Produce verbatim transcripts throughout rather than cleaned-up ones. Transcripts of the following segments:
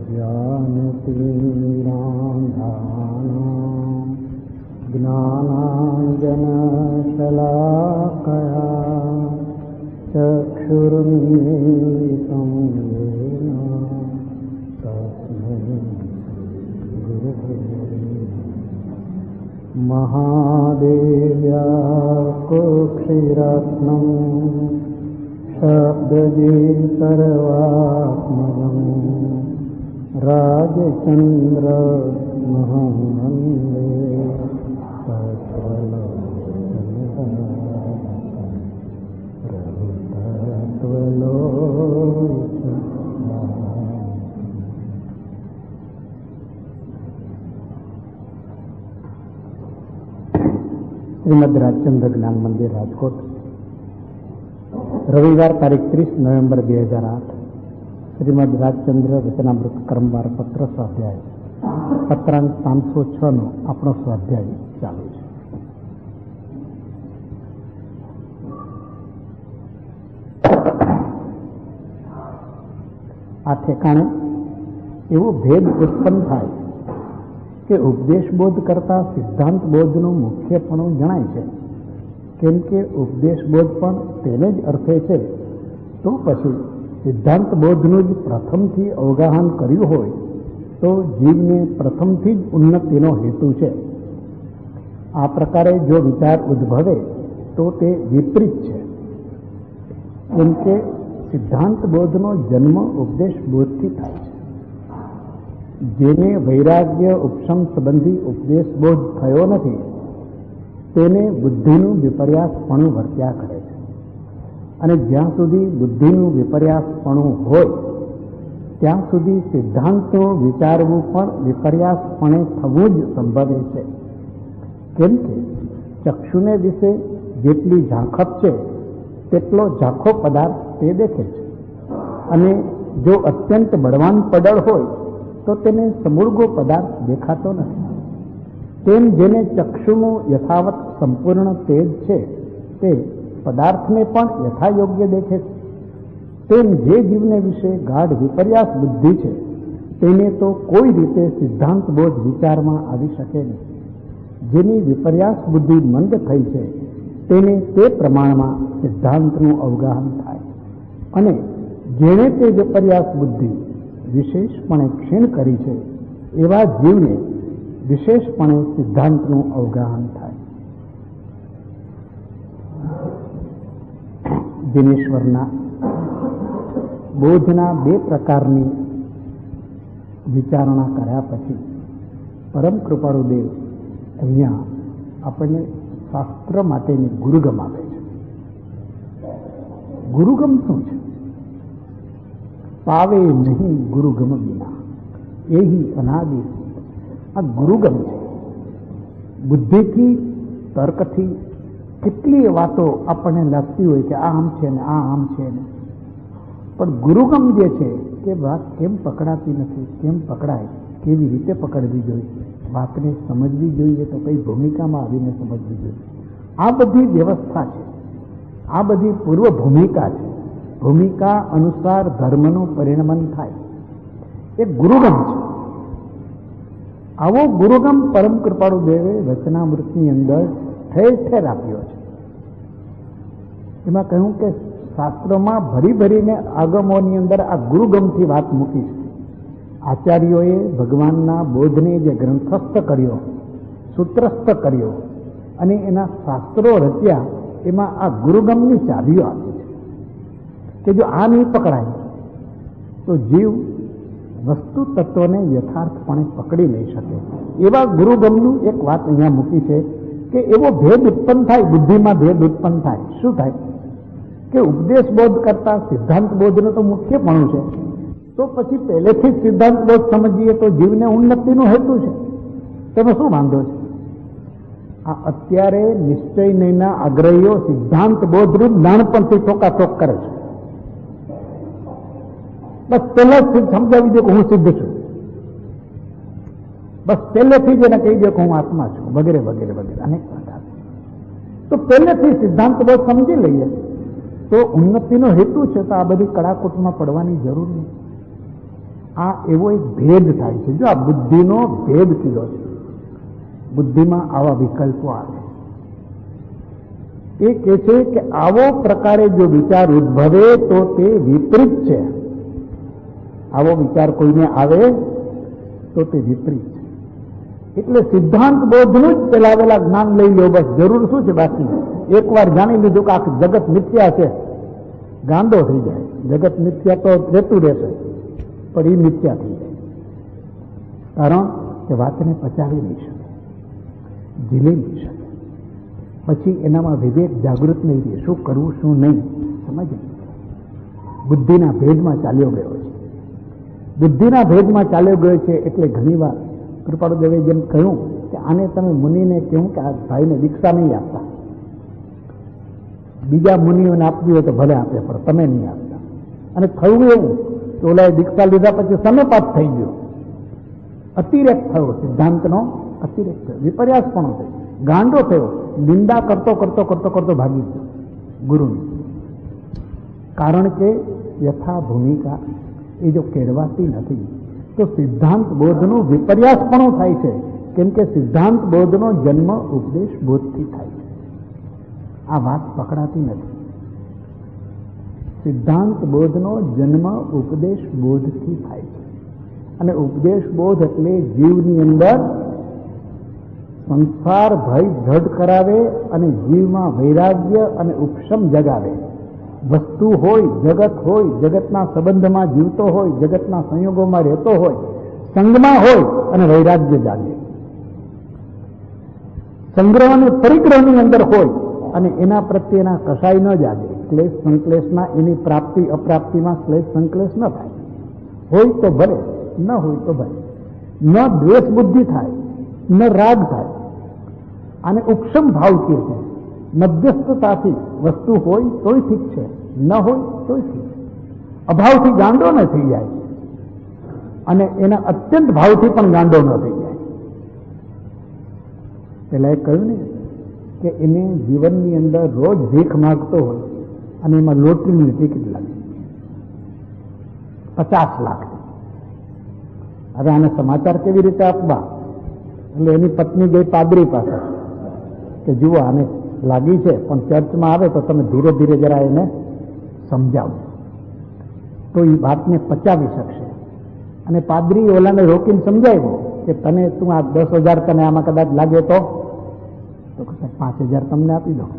ज्ञानतिमिरान्धानां ज्ञानाञ्जनशलाकया चक्षुरुन्मीलितं येन तस्मै गुरुवे महादेव्या कुक्षिरत्नं शब्दजे सर्वात्मजं राजचन्द्रमहं वन्दे શ્રીમદ રાજચંદ્ર જ્ઞાન મંદિર રાજકોટ, રવિવાર તારીખ ત્રીસ નવેમ્બર બે હજાર આઠ. શ્રીમદ રાજચંદ્ર વચનામૃત ક્રમવાર પત્ર સ્વાધ્યાય પત્રાંક પાંચસો છ નો આપણો સ્વાધ્યાય ચાલુ છે. આ ઠેકાણે એવો ભેદ ઉત્પન્ન થાય કે ઉપદેશ બોધ કરતા સિદ્ધાંત બોધનું મુખ્યપણું જણાય છે. કેમ કે ઉપદેશ બોધ પણ તેને જ અર્થે છે, તો પછી સિદ્ધાંત બોધનું જ પ્રથમથી અવગાહન કર્યું હોય તો જીવને પ્રથમથી જ ઉન્નતિનો હેતુ છે. આ પ્રકારે જો વિચાર ઉદ્ભવે તો તે વિપરીત છે. કેમ કે સિદ્ધાંત બોધનો જન્મ ઉપદેશ બોધથી થાય છે. જેને વૈરાગ્ય ઉપશમ સંબંધી ઉપદેશ બોધ થયો નથી તેને બુદ્ધિનું વિપર્યાસપણું વર્ત્યા કરે છે. અને જ્યાં સુધી બુદ્ધિનું વિપર્યાસપણું હોય ત્યાં સુધી સિદ્ધાંતનું વિચારવું પણ વિપર્યાસપણે થવું જ સંભવે છે. કેમ કે ચક્ષુને વિશે જેટલી ઝાંખપ છે તેટલો ઝાંખો પદાર્થ તે દેખે છે. અને જો અત્યંત બળવાન પડળ હોય તો તેને સમૂળગો પદાર્થ દેખાતો નથી. તેમ જેને ચક્ષુનું યથાવત સંપૂર્ણ તેજ છે તે પદાર્થને પણ યથાયોગ્ય દેખે છે. તેમ જે જીવને વિશે ગાઢ વિપર્યાસ બુદ્ધિ છે તેને તો કોઈ રીતે સિદ્ધાંત બોધ વિચારમાં આવી શકે નહીં. જેની વિપર્યાસ બુદ્ધિ મંદ થઈ છે તેને તે પ્રમાણમાં સિદ્ધાંતનું અવગાહન થાય. અને જેણે તે વિપર્યાસ બુદ્ધિ વિશેષપણે ક્ષીણ કરી છે એવા જીવને વિશેષપણે સિદ્ધાંતનું અવગાહન થાય. દિનેશ્વરના બોધના બે પ્રકારની વિચારણા કર્યા પછી પરમ કૃપાળુદેવ અહીંયા આપણને શાસ્ત્ર માટેની ગુરુગમ આપે છે. ગુરુગમ શું છે? પાવે નહીં ગુરુગમ વિના એહી અનાદિ. આ ગુરુગમ છે. બુદ્ધિથી તર્કથી કેટલી વાતો આપણને લાગતી હોય કે આ આમ છે ને આ આમ છે ને, પણ ગુરુગમ જે છે તે વાત કેમ પકડાતી નથી, કેમ પકડાય, કેવી રીતે પકડવી જોઈએ, વાતને સમજવી જોઈએ તો કઈ ભૂમિકામાં આવીને સમજવી જોઈએ. આ બધી વ્યવસ્થા છે, આ બધી પૂર્વ ભૂમિકા છે. ભૂમિકા અનુસાર ધર્મનું પરિણમન થાય એ ગુરુગમ છે. આવો ગુરુગમ પરમ કૃપાળુ દેવે વચનામૃતની અંદર ઠેર ઠેર આપ્યો છે. એમાં કહ્યું કે શાસ્ત્રોમાં ભરી ભરીને આગમોની અંદર આ ગુરુગમથી વાત મૂકી છે. આચાર્યોએ ભગવાનના બોધને જે ગ્રંથસ્થ કર્યો, સૂત્રસ્થ કર્યો અને એના શાસ્ત્રો રચ્યા, એમાં આ ગુરુગમની ચાવીઓ આપી છે કે જો આ નહીં પકડાય તો જીવ વસ્તુ તત્વને યથાર્થપણે પકડી લઈ શકે. એવા ગુરુગમનું એક વાત અહીંયા મૂકી છે કે એવો ભેદ ઉત્પન્ન થાય, બુદ્ધિમાં ભેદ ઉત્પન્ન થાય. શું થાય કે ઉપદેશ બોધ કરતા સિદ્ધાંત બોધનું તો મુખ્યપણું છે, તો પછી પહેલેથી જ સિદ્ધાંત બોધ સમજીએ તો જીવને ઉન્નતિનો હેતુ છે. તેમાં શું વાંધો છે? આ અત્યારે નિશ્ચય નહીંના આગ્રહીઓ સિદ્ધાંત બોધનું નાનપણથી ચોકાચોક કરે છે. બસ પહેલા જ સમજાવી દે કે હું સિદ્ધ છું, બસ પહેલેથી જ એને કહી દે કે હું આત્મા છું, વગેરે વગેરે વગેરે અનેક પ્રકાર. તો પહેલેથી સિદ્ધાંત બોધ સમજી લઈએ તો ઉન્નતિનો હેતુ છે, તો આ બધી કડાકૂટમાં પડવાની જરૂર નહીં. આ એવો એક ભેદ થાય છે. જો આ બુદ્ધિનો ભેદ કીધો છે. બુદ્ધિમાં આવા વિકલ્પો આવે. એ કહે છે કે આવો પ્રકારે જો વિચાર ઉદ્ભવે તો તે વિપરીત છે. આવો વિચાર કોઈને આવે તો તે વિપરીત છે. એટલે સિદ્ધાંત બોધનું જ પેલા પેલા જ્ઞાન લઈ લો, બસ. જરૂર શું છે બાકી? એકવાર જાણી લીધું કે આ જગત મિથ્યા છે, ગાંડો થઈ જાય. જગત મિથ્યા તો રહેતું રહેશે, પણ એ મિથ્યા થઈ જાય. કારણ કે વાતને પચાવી નહીં શકે, ઝીલી નહીં શકે. પછી એનામાં વિવેક જાગૃત નહીં રહે. શું કરવું શું નહીં સમજ નહીં. બુદ્ધિના ભેદમાં ચાલ્યો ગયો છે. બુદ્ધિના ભેદમાં ચાલ્યો ગયો છે. એટલે ઘણી વાર કૃપાળુદેવે જેમ કહ્યું કે આને તમે મુનિને કહ્યું કે આ ભાઈને દીક્ષા નહીં આપતા, બીજા મુનિઓને આપવી હોય તો ભલે આપે, પણ તમે નહીં આપતા. અને થયું એવું કે ઓલાએ દીક્ષા લીધા પછી સમયપાત થઈ ગયો, અતિરેક થયો, સિદ્ધાંતનો અતિરેક થયો, વિપર્યાસપણો થયો, ગાંડો થયો, નિંદા કરતો કરતો કરતો કરતો ભાગી ગયો ગુરુની. કારણ કે યથા ભૂમિકા એ જો કેળવાતી નથી તો સિદ્ધાંત બોધનું વિપર્યાસપણું થાય છે. કેમ કે સિદ્ધાંત બોધનો જન્મ ઉપદેશ બોધથી થાય છે. આ વાત પકડાતી નથી. સિદ્ધાંત બોધનો જન્મ ઉપદેશ બોધથી થાય છે. અને ઉપદેશ બોધ એટલે જીવની અંદર સંસાર ભય દ્રઢ કરાવે અને જીવમાં વૈરાગ્ય અને ઉપશમ જગાવે. વસ્તુ હોય, જગત હોય, જગતના સંબંધમાં જીવતો હોય, જગતના સંયોગોમાં રહેતો હોય, સંગમાં હોય અને વૈરાગ્ય જાગે. સંગ્રહ અને પરિગ્રહની અંદર હોય અને એના પ્રત્યેના કસાય ન જાગે. ક્લેશ સંકલેશના એની પ્રાપ્તિ અપ્રાપ્તિમાં ક્લેશ સંકલેશ ન થાય. હોય તો ભલે, ન હોય તો ભલે. ન દ્વેષ બુદ્ધિ થાય, ન રાગ થાય. આને ઉપશમ ભાવ કહે છે. મધ્યસ્થતાથી વસ્તુ હોય તોય ઠીક છે, ન હોય તોય ઠીક છે. અભાવથી ગાંડો ન થઈ જાય અને એના અત્યંત ભાવથી પણ ગાંડો ન થઈ જાય. પેલા એ કહ્યું ને કે એને જીવનની અંદર રોજ ભીખ માગતો હોય અને એમાં લોટરીની ટિકિટ લાગી પચાસ લાખ. હવે આને સમાચાર કેવી રીતે આપવા? એટલે એની પત્ની ગઈ પાદરી પાસે કે જુઓ આને લાગી છે, પણ ચર્ચમાં આવે તો તમે ધીરે ધીરે જરા એને સમજાવો તો એ વાતને પચાવી શકશે. અને પાદરી ઓલાને રોકીને સમજાવ્યો કે તને તું આ દસ હજાર તને આમાં કદાચ લાગે તો તો પાંચ હજાર તમને આપી દો,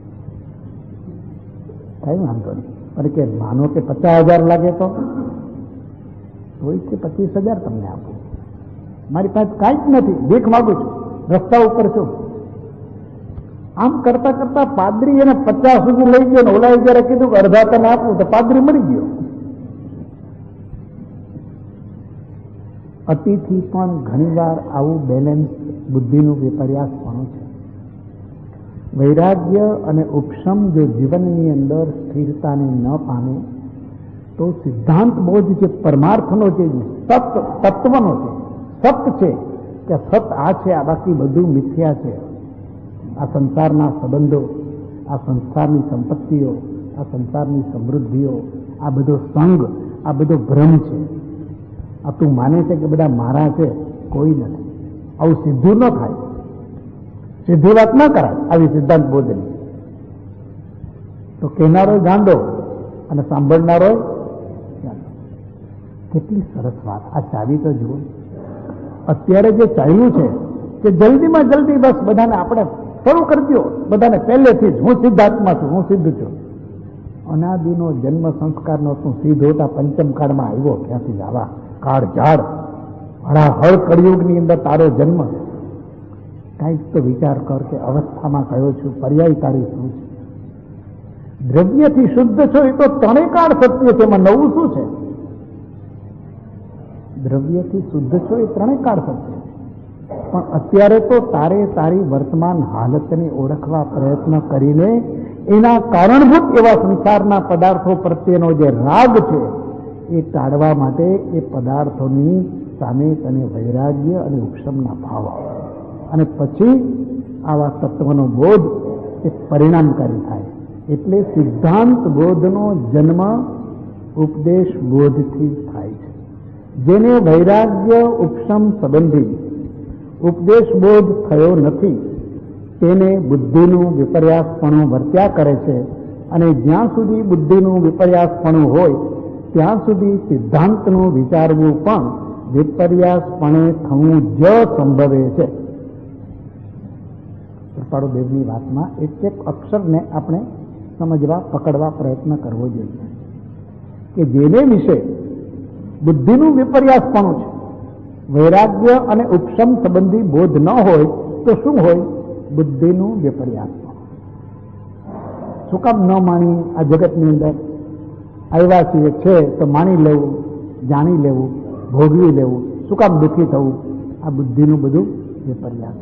કઈ વાંધો નહીં. પણ કે માનો કે પચાસ હજાર લાગે તો તોય કે પચીસ હજાર તમને આપું. મારી પાસે કાંઈ જ નથી, ભીખ માગું છું, રસ્તા ઉપર છું. આમ કરતા કરતા પાદરી એને પચાસ સુધી લઈ ગયો ને ઓલાએ જયારે કીધું કે અડધા તને આપવું તો પાદરી મળી ગયો. અતિથી પણ ઘણી વાર આવું બેલેન્સ બુદ્ધિનું વિપર્યાસ પણ છે. વૈરાગ્ય અને ઉપશમ જો જીવનની અંદર સ્થિરતાને ન પામે તો સિદ્ધાંત બોધ જે પરમાર્થનો છે, સત તત્વનો છે, સત છે કે સત આ છે, આ બાકી બધું મિથ્યા છે. આ સંસારના સંબંધો, આ સંસારની સંપત્તિઓ, આ સંસારની સમૃદ્ધિઓ, આ બધો સંગ, આ બધો ભ્રમ છે. આ તું માને છે કે બધા મારા છે, કોઈ નથી. આવું સીધું ન થાય, સીધી વાત ન કરાય આવી સિદ્ધાંત બોધની. તો કહેનારો ગાંડો અને સાંભળનારો ગાંડો. કેટલી સરસ વાત! આ ચાવી તો જુઓ. અત્યારે જે ચાલ્યું છે કે જલ્દીમાં જલ્દી બસ બધાને આપણે શરૂ કરી દો, બધાને પહેલેથી જ હું સિદ્ધાર્થમાં છું, હું સિદ્ધ છું. અનાદિનો જન્મ સંસ્કારનો તું સિદ્ધ હોતા પંચમ કાળમાં આવ્યો ક્યાંથી? આવા કાળ ઝાડ હળાહળ કળિયુગની અંદર તારો જન્મ. કાંઈક તો વિચાર કર કે અવસ્થામાં કયો છું, પર્યાય તારી શું છે? દ્રવ્યથી શુદ્ધ છો એ તો ત્રણેય કાળ સત્ય છે, એમાં નવું શું છે? દ્રવ્યથી શુદ્ધ છો એ ત્રણેય કાળ સત્ય છે. પણ અત્યારે તો તારે તારી વર્તમાન હાલતને ઓળખવા પ્રયત્ન કરીને એના કારણભૂત એવા સંસારના પદાર્થો પ્રત્યેનો જે રાગ છે એ ટાળવા માટે એ પદાર્થોની સામે તને વૈરાગ્ય અને ઉપશમના ભાવ આવે અને પછી આવા તત્વનો બોધ એ પરિણામકારી થાય. એટલે સિદ્ધાંત બોધનો જન્મ ઉપદેશ બોધથી થાય છે. જેને વૈરાગ્ય ઉપશમ સંબંધી ઉપદેશબોધ થયો નથી તેને બુદ્ધિનું વિપર્યાસપણું વર્ત્યા કરે છે, અને જ્યાં સુધી બુદ્ધિનું વિપર્યાસપણું હોય ત્યાં સુધી સિદ્ધાંતનું વિચારવું પણ વિપર્યાસપણે થવું જ સંભવે છે. કૃપાળુદેવની વાતમાં એક એક અક્ષરને આપણે સમજવા પકડવા પ્રયત્ન કરવો જોઈએ કે જેને વિશે બુદ્ધિનું વિપર્યાસપણું છે, વૈરાગ્ય અને ઉપશમ સંબંધી બોધ ન હોય તો શું હોય? બુદ્ધિનું વિપર્યાસપણું. શું કામ ન માણી? આ જગતની અંદર આવ્યા છીએ છે તો માણી લેવું, જાણી લેવું, ભોગવી લેવું. શું કામ દુઃખી થવું? આ બુદ્ધિનું બધું વિપર્યાસ.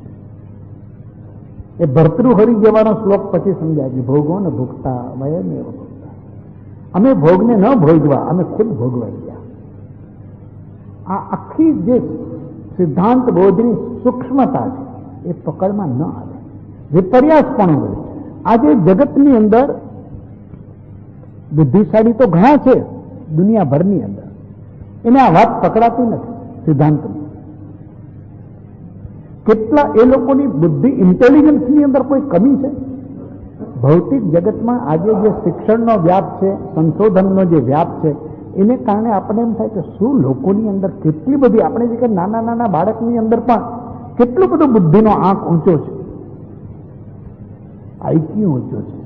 એ ભર્તૃહરિ જેવાનો શ્લોક પછી સમજાય કે ભોગો ને ભોગતા વયમ એવ ભોગતા. અમે ભોગને ન ભોગવા, અમે ખુદ ભોગવાઈ ગયા. આ આખી જે સિદ્ધાંત બોધની સૂક્ષ્મતા છે એ પકડમાં ન આવે, વિપર્યાસ પણ હોય. આજે જગતની અંદર બુદ્ધિશાળી તો ઘણા છે દુનિયાભરની અંદર, એને આ વાત પકડાતી નથી સિદ્ધાંતની. કેટલા એ લોકોની બુદ્ધિ ઇન્ટેલિજન્સની અંદર કોઈ કમી છે? ભૌતિક જગતમાં આજે જે શિક્ષણનો વ્યાપ છે, સંશોધનનો જે વ્યાપ છે, એને કારણે આપણે એમ થાય કે શું લોકોની અંદર કેટલી બધી, આપણે જે કે નાના નાના બાળકની અંદર પણ કેટલો બધો બુદ્ધિનો આંક ઊંચો છે, આઈક્યુ ઊંચો છે.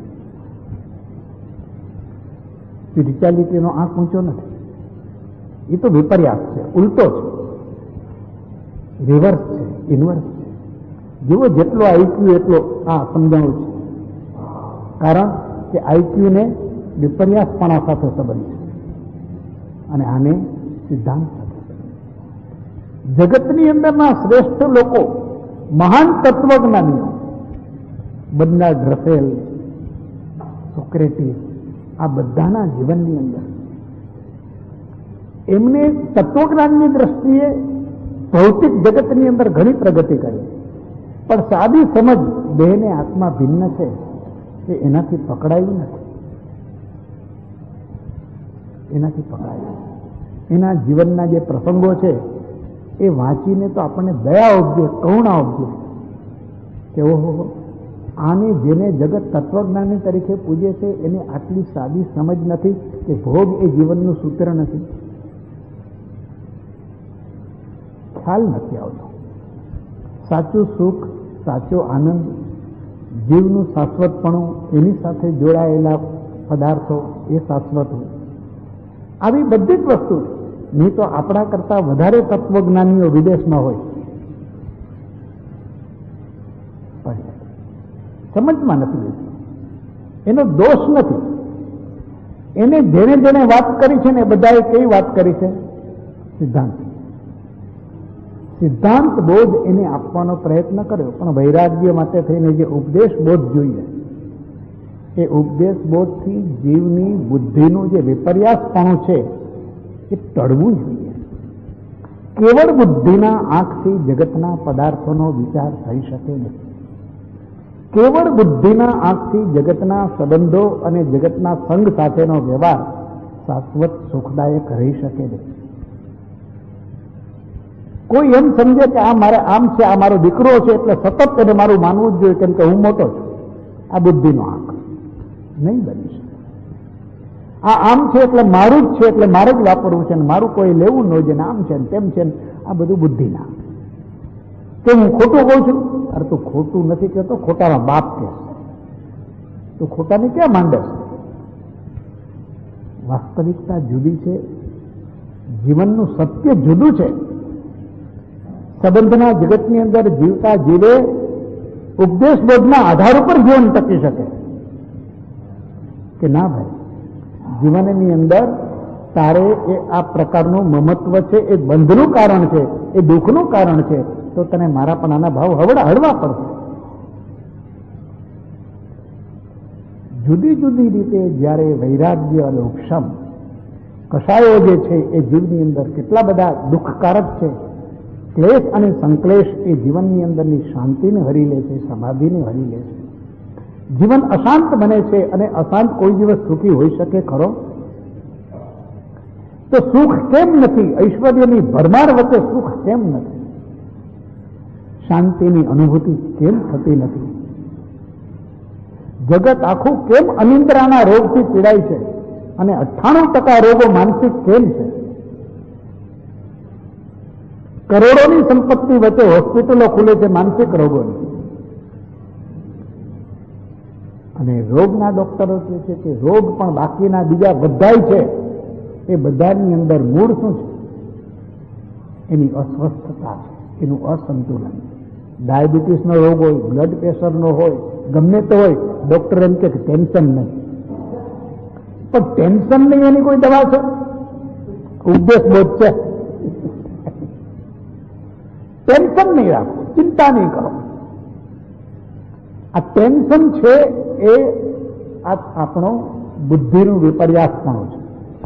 સ્પિરિચ્યુઆલિટીનો આંક ઊંચો નથી. એ તો વિપર્યાસ છે, ઉલટો છે, રિવર્સ છે, ઇન્વર્સ છે. જેવો જેટલો આઈક્યુ એટલો આ સમજાવું છે. કારણ કે આઈક્યુને વિપર્યાસપણા સાથે સંબંધ છે અને આને સિદ્ધાંત સાથે સંબંધ. જગતની અંદરના શ્રેષ્ઠ લોકો, મહાન તત્વજ્ઞાનીઓ, બર્નાર્ડ રસેલ, સોક્રેટિસ, આ બધાના જીવનની અંદર એમને તત્વજ્ઞાનની દ્રષ્ટિએ ભૌતિક જગતની અંદર ઘણી પ્રગતિ કરી, પણ સાદી સમજ દેહને આત્મા ભિન્ન છે એ એનાથી પકડાયું નથી. એનાથી પકડાયું. એના જીવનના જે પ્રસંગો છે એ વાંચીને તો આપણને દયા ઉપજે, કરુણા ઉપજે કે ઓહો, આને જેને જગત તત્વજ્ઞાની તરીકે પૂજે છે એને આટલી સાદી સમજ નથી કે ભોગ એ જીવનનું સૂત્ર નથી. ખ્યાલ નથી આવતો. સાચું સુખ, સાચો આનંદ, જીવનું શાશ્વતપણું, એની સાથે જોડાયેલા પદાર્થો એ શાશ્વત હોય. આવી બધી જ વસ્તુ નહીં તો આપણા કરતા વધારે તત્વજ્ઞાનીઓ વિદેશમાં હોય, સમજમાં નથી લેતું. એનો દોષ નથી. એને જેને જેને વાત કરી છે ને બધાએ કઈ વાત કરી છે? સિદ્ધાંત. સિદ્ધાંત બોધ એને આપવાનો પ્રયત્ન કર્યો, પણ વૈરાગ્ય માટે થઈને જે ઉપદેશ બોધ જોઈએ એ ઉપદેશ બોધથી જીવની બુદ્ધિનું જે વિપર્યાસપણું છે એ ટળવું જોઈએ. કેવળ બુદ્ધિના આંખથી જગતના પદાર્થોનો વિચાર થઈ શકે નહીં. કેવળ બુદ્ધિના આંખથી જગતના સંબંધો અને જગતના સંગ સાથેનો વ્યવહાર શાશ્વત સુખદાયક રહી શકે નહીં. કોઈ એમ સમજે કે આ મારે આમ છે, આ મારો દીકરો છે એટલે સતત એને મારું માનવું જ જોઈએ કેમ કે હું મોટો છું. આ બુદ્ધિનો આંખ નહીં બની શકે. આ આમ છે એટલે મારું જ છે એટલે મારે જ વાપરવું છે ને મારું કોઈ લેવું ન જોઈએ ને આમ છે ને તેમ છે ને આ બધું બુદ્ધિના. કે હું ખોટું કહું છું? અરે તું ખોટું નથી કહેતો, ખોટામાં બાપ કે તું ખોટાને ક્યાં માંડે છે? વાસ્તવિકતા જુદી છે, જીવનનું સત્ય જુદું છે. સંબંધના જગતની અંદર જીવતા જીવે ઉપદેશ બોધના આધાર ઉપર જીવન ટકી શકે કે ના ભાઈ, જીવનની અંદર તારે એ આ પ્રકારનું મમત્વ છે, એ બંધનું કારણ છે, એ દુઃખનું કારણ છે, તો તને મારા પણ આના ભાવ હવડા હળવા પડશે. જુદી જુદી રીતે જ્યારે વૈરાગ્ય અને ઉપશમ કષાયો જે છે એ જીવની અંદર કેટલા બધા દુઃખકારક છે. ક્લેશ અને સંક્લેશ એ જીવનની અંદરની શાંતિને હરી લે છે, સમાધિને હરી લે છે. જીવન અશાંત બને છે અને અશાંત કોઈ દિવસ સુખી હોઈ શકે ખરો? તો સુખ કેમ નથી? ઐશ્વર્યની ભરમાર વચ્ચે સુખ કેમ નથી? શાંતિની અનુભૂતિ કેમ થતી નથી? જગત આખું કેમ અનિંદ્રાના રોગથી પીડાય છે અને અઠ્ઠાણું ટકા રોગો માનસિક કેમ છે? કરોડોની સંપત્તિ વચ્ચે હોસ્પિટલો ખુલે છે માનસિક રોગોની, અને રોગના ડોક્ટરો કહે છે કે રોગ પણ બાકીના બીજા બધાય છે, એ બધાની અંદર મૂળ શું છે? એની અસ્વસ્થતા છે, એનું અસંતુલન. ડાયાબિટીસનો રોગ હોય, બ્લડ પ્રેશરનો હોય, ગમે તે હોય, ડોક્ટર એમ કે ટેન્શન નહીં. પણ ટેન્શન નહીં એની કોઈ દવા છે? ઉપદેશ બોધ છે. ટેન્શન નહીં રાખો, ચિંતા નહીં કરો. આ ટેન્શન છે એ આ આપણો બુદ્ધિનું વિપર્યાસપણું છે,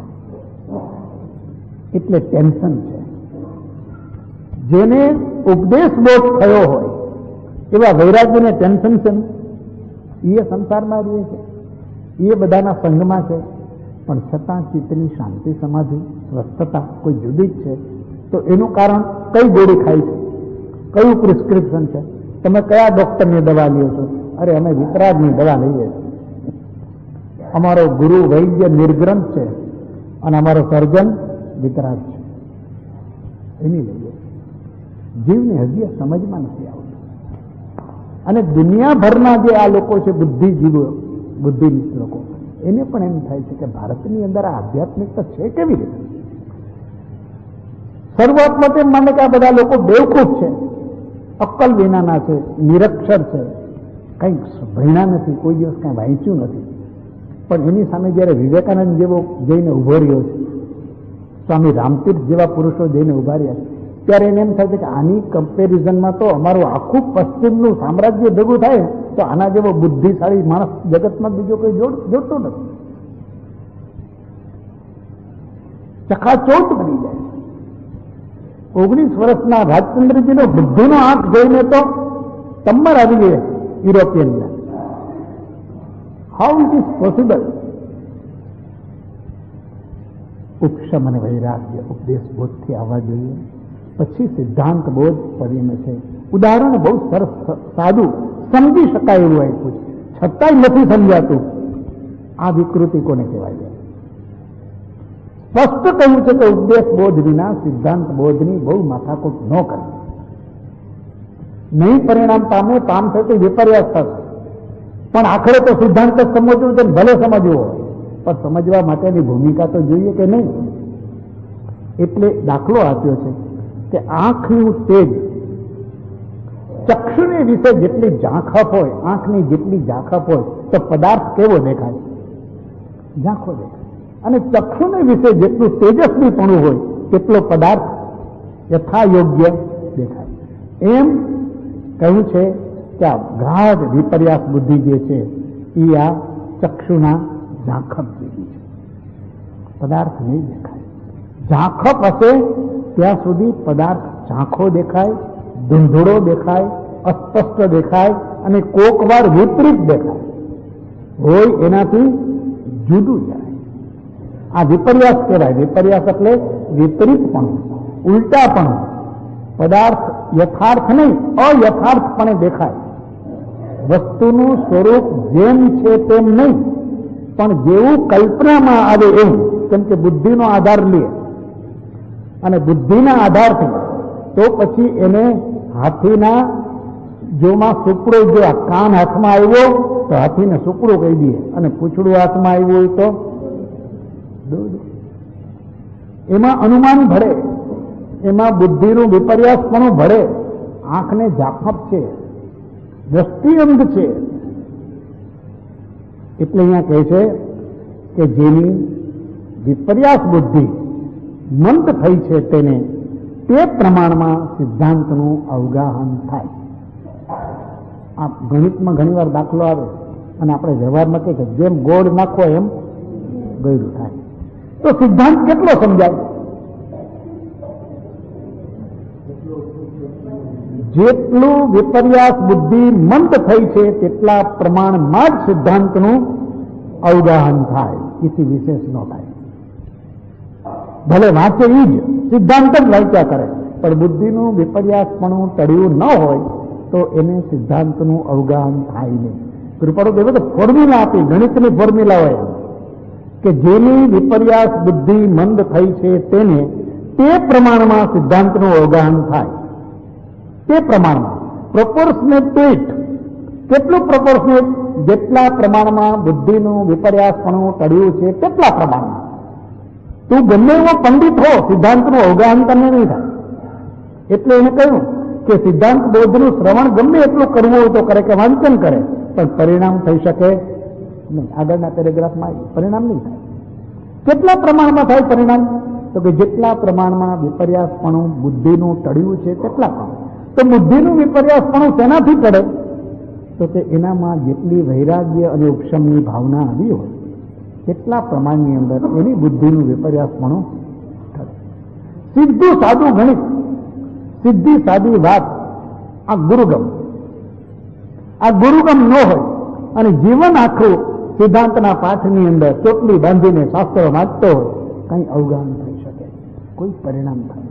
એટલે ટેન્શન છે. જેને ઉપદેશ બોધ થયો હોય એવા વૈરાગ્યને ટેન્શન છે ને, એ સંસારમાં રહે છે, એ બધાના સંઘમાં છે, પણ છતાં ચિત્તની શાંતિ, સમાધિ, સ્વસ્થતા કોઈ જુદી જ છે. તો એનું કારણ કઈ ગોળી ખાય છે, કયું પ્રિસ્ક્રિપ્શન છે, તમે કયા ડોક્ટરની દવા લ્યો છો? અરે અમે વિતરાગની દવા લઈએ છીએ. અમારો ગુરુ વૈદ્ય નિર્ગ્રંથ છે અને અમારો સર્જન વિતરાગ છે, એની લઈએ. જીવને હજી સમજમાં નથી આવતું. અને દુનિયાભરના જે આ લોકો છે, બુદ્ધિજીવો, બુદ્ધિનિષ્ઠ લોકો, એને પણ એમ થાય છે કે ભારતની અંદર આ આધ્યાત્મિકતા છે કેવી રીતે? શરૂઆતમાં તેમ માને કે આ બધા લોકો બેવકૂફ છે, અક્કલ વિનાના છે, નિરક્ષર છે, કંઈક ભણ્યા નથી, કોઈ દિવસ કાંઈ વાંચ્યું નથી. પણ એની સામે જ્યારે વિવેકાનંદ જેવો જઈને ઉભો રહ્યો છે, સ્વામી રામતીર્થ જેવા પુરુષો જઈને ઉભા રહ્યા છે, ત્યારે એને એમ થાય છે કે આની કમ્પેરિઝનમાં તો અમારું આખું પશ્ચિમનું સામ્રાજ્ય ભેગું થાય તો આના જેવો બુદ્ધિશાળી માણસ જગતમાં બીજો કોઈ જોડ જોડતો નથી. ચકાચોટ બની જાય. ઓગણીસ વર્ષના રાજચંદ્રજીનો બુદ્ધિનો આંખ જોઈને તો તમ્મર આવી ગયે યુરોપિયનના. How it is possible? ઉપશમ અને વૈરાગ્ય ઉપદેશ બોધથી આવવા જોઈએ, પછી સિદ્ધાંત બોધ પરિણમે છે. ઉદાહરણ બહુ સરસ, સાદું, સમજી શકાય એવું આપ્યું છે, છતાંય નથી સમજાતું. આ વિકૃતિ કોને કહેવાય? સ્પષ્ટ કહ્યું છે કે ઉપદેશ બોધ વિના સિદ્ધાંત બોધની બહુ માથાકૂટ ન કરે. નહીં પરિણામ પામે, પામશે તો વિપર્યાસ થશે. પણ આખરે તો સિદ્ધાંત સમજવું છે, ભલે સમજવું હોય, પણ સમજવા માટેની ભૂમિકા તો જોઈએ કે નહીં. એટલે દાખલો આપ્યો છે કે આંખનું તેજ, ચક્ષુને વિશે જેટલી ઝાંખપ હોય, આંખની જેટલી ઝાંખપ હોય તો પદાર્થ કેવો દેખાય? ઝાંખો દેખાય. અને ચક્ષુને વિશે જેટલું તેજસ્વીપણું હોય તેટલો પદાર્થ યથાયોગ્ય દેખાય. એમ કહ્યું છે કે આ ગાઢ વિપર્યાસ બુદ્ધિ જે છે એ આ ચક્ષુના ઝાંખપ જેવી છે, પદાર્થ નહીં દેખાય. ઝાંખપ હશે ત્યાં સુધી પદાર્થ ઝાંખો દેખાય, ધૂંધળો દેખાય, અસ્પષ્ટ દેખાય અને કોક વાર વિપરીત દેખાય, હોય એનાથી જુદું જાય. આ વિપર્યાસ કહેવાય. વિપર્યાસ એટલે વિપરીતપણું, ઉલટાપણું. પદાર્થ યથાર્થ નહીં, અયથાર્થપણે દેખાય. વસ્તુનું સ્વરૂપ જેમ છે તેમ નહીં, પણ જેવું કલ્પનામાં આવે એવું. કેમ કે બુદ્ધિનો આધાર લે અને બુદ્ધિના આધારથી તો પછી એને હાથીના જોમાં સુપડો, જો આ કાન હાથમાં આવ્યો તો હાથીને સુપડો કહી દે, અને પૂંછડું હાથમાં આવ્યું હોય તો દૂધ. એમાં અનુમાન ભળે, એમાં બુદ્ધિનું વિપર્યાસપણું ભળે. આંખને ઝાંખપ છે, દ્રષ્ટિ અંગ છે. એટલે અહીંયા કહે છે કે જેની વિપર્યાસ બુદ્ધિ મંદ થઈ છે તેને તે પ્રમાણમાં સિદ્ધાંતનું અવગાહન થાય. આ ગણિતમાં ઘણી વાર દાખલો આવે અને આપણે વ્યવહારમાં કહીએ કે જેમ ગોળ નાખો એમ ગળ્યું થાય. તો સિદ્ધાંત કેટલો સમજાય? જેટલું વિપર્યાસ બુદ્ધિ મંદ થઈ છે તેટલા પ્રમાણમાં જ સિદ્ધાંતનું અવગાહન થાય, એથી વિશેષ ન થાય. ભલે વાંચે એ જ સિદ્ધાંત જ વાંચ્યા કરે, પણ બુદ્ધિનું વિપર્યાસપણું ટળ્યું ન હોય તો એને સિદ્ધાંતનું અવગાહન થાય નહીં. કૃપાળુદેવે તો ફોર્મ્યુલા આપી, ગણિતની ફોર્મ્યુલા હોય કે જેની વિપર્યાસ બુદ્ધિ મંદ થઈ છે તેને તે પ્રમાણમાં સિદ્ધાંતનું અવગાહન થાય. તે પ્રમાણમાં પ્રોપોર્શનેટ ટુ ઇટ. કેટલું પ્રોપોર્શનેટ? જેટલા પ્રમાણમાં બુદ્ધિનું વિપર્યાસપણું ટળ્યું છે તેટલા પ્રમાણમાં. તું ગમે એવો પંડિત હો, સિદ્ધાંતનું અવગાહન તને નહીં થાય. એટલે એને કહ્યું કે સિદ્ધાંત બોધનું શ્રવણ ગમે એટલું કરવું હોય તો કરે, કે વાંચન કરે, પણ પરિણામ થઈ શકે નહીં. આગળના પેરેગ્રાફમાં પરિણામ નહીં થાય. કેટલા પ્રમાણમાં થાય પરિણામ? તો કે જેટલા પ્રમાણમાં વિપર્યાસપણું બુદ્ધિનું ટળ્યું છે તેટલા પ્રમાણ. તો બુદ્ધિનું વિપર્યાસપણું શેનાથી ટળે? તો કે એનામાં જેટલી વૈરાગ્ય અને ઉપશમની ભાવના આવી હોય કેટલા પ્રમાણની અંદર એની બુદ્ધિનું વિપર્યાસપણું ટળે. સીધું સાદું ગણિત, સીધી સાદી વાત, આ ગુરુગમ. આ ગુરુગમ ન હોય અને જીવન આખું સિદ્ધાંતના પાઠની અંદર ચોટલી બાંધીને શાસ્ત્રો વાંચતો હોય, કઈ અવગાહન થઈ શકે, કોઈ પરિણામ થાય.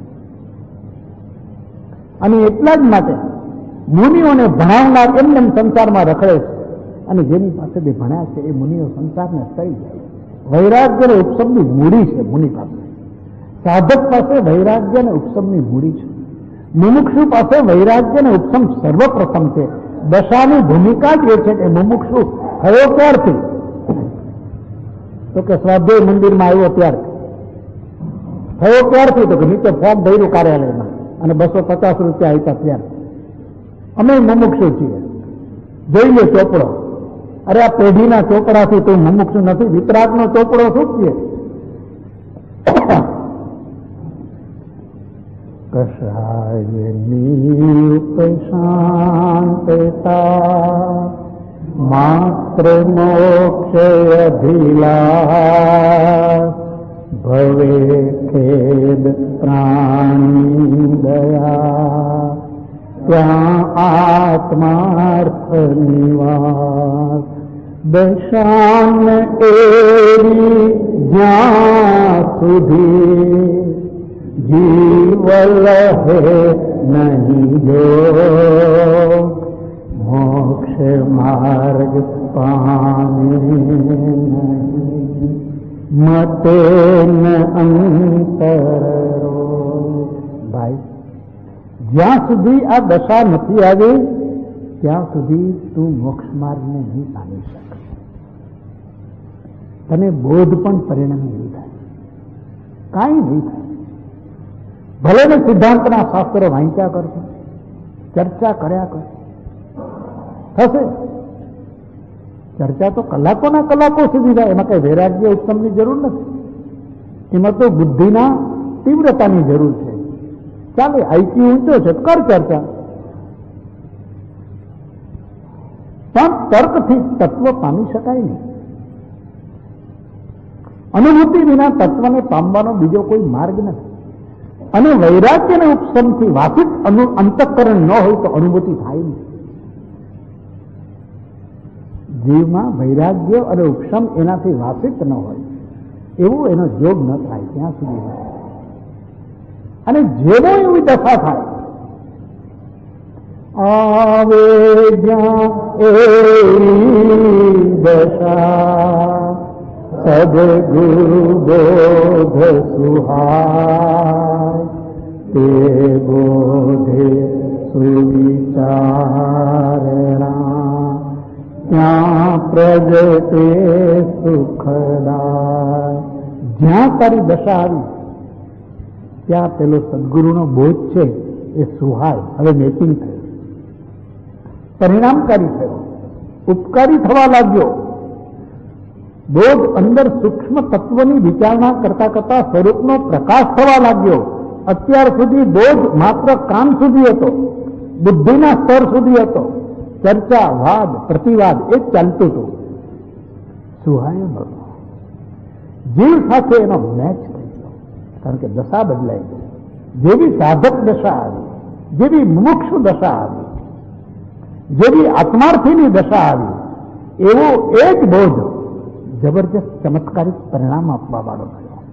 અને એટલા જ માટે મુનિઓને ભણાવનાર એમને સંસારમાં રખડે છે, અને જેની પાસે બે ભણ્યા છે એ મુનિઓ સંસારને થઈ જાય. વૈરાગ્ય અને ઉપશમની મૂડી છે મુનિ પાસે. સાધક પાસે વૈરાગ્ય અને ઉપશમની મૂડી છે. મુમુક્ષુ પાસે વૈરાગ્ય અને ઉપશમ સર્વપ્રથમ છે. દશાની ભૂમિકા જ એ છે કે મુમુક્ષુ થયો ક્યારથી? તો કે સ્વાધ્યાય મંદિરમાં આવ્યો ત્યારથી. થયો ક્યારથી? તો કે નીચે ફોર્મ ભર્યું કાર્યાલયમાં અને બસો પચાસ રૂપિયા આપ્યા ત્યારે. અમે મુમુક્ષુ છીએ, જોઈ લે ચોપડો. અરે આ પેઢીના ચોપડાથી તું મુમુક્ષુ નથી, વિતરાગનો ચોપડો શું છે? કષાય નિપશાંતતા માત્ર મોક્ષયધિલા ભવે ખેદ પ્રાણી દયા ત્યાં આત્માર્થ નિવાસ. દશાન એવી જ્યાં સુધી જીવ લહે નહીં જો મોક્ષ માર્ગ પામે નહીં મતે ન અંતરો. ભાઈ, જ્યાં સુધી આ દશા નથી આવી ત્યાં સુધી તું મોક્ષ માર્ગને નહીં પામી શકે. તને બોધ પણ પરિણામ નહીં થાય, કાંઈ નહીં થાય. ભલે ને સિદ્ધાંતના શાસ્ત્રો વાંચ્યા કરશે, ચર્ચા કર્યા કરશે, થશે. ચર્ચા તો કલાકોના કલાકો સુધી થાય, એમાં કઈ વૈરાગ્ય ઉત્તમની જરૂર નથી. એમાં તો બુદ્ધિના તીવ્રતાની જરૂર છે. ચાલે, આઈક્યુ ઊંચો છે, કર ચર્ચા. પણ તર્કથી તત્વ પામી શકાય નહીં. અનુભૂતિ વિના તત્વને પામવાનો બીજો કોઈ માર્ગ નથી. અને વૈરાગ્ય અને ઉપશમથી વાસિત અંતઃકરણ ન હોય તો અનુભૂતિ થાય નહીં. જીવમાં વૈરાગ્ય અને ઉપશમ એનાથી વાસિત ન હોય એવું એનો યોગ ન થાય ત્યાં સુધી. અને જેવો એવી દશા થાય, આવે જ્યાં એવી દશા સદગુરુ બોધ સુહાય તે બોધે સુવિચારણા ત્યાં પ્રગટે સુખદાય. જ્યાં તારી દશા આવી ત્યાં પેલો સદગુરુનો બોધ છે એ સુહાય. હવે મેચિંગ થયું, પરિણામકારી થયો, ઉપકારી થવા લાગ્યો. બોધ અંદર સૂક્ષ્મ તત્વની વિચારણા કરતા કરતા સ્વરૂપનો પ્રકાશ થવા લાગ્યો. અત્યાર સુધી બોધ માત્ર કાન સુધી હતો, બુદ્ધિના સ્તર સુધી હતો. ચર્ચા, વાદ, પ્રતિવાદ એ ચાલતું હતું. સુહાય મળતો જીવ સાથે એનો મેચ થઈ ગયો, કારણ કે દશા બદલાઈ ગઈ. જેવી સાધક દશા આવી, જેવી મુમુક્ષુ દશા આવી, જેવી આત્માર્થીની દશા આવી, એવો એ જ બોધ જબરજસ્ત ચમત્કારિક પરિણામ આપવા વાળો થયો.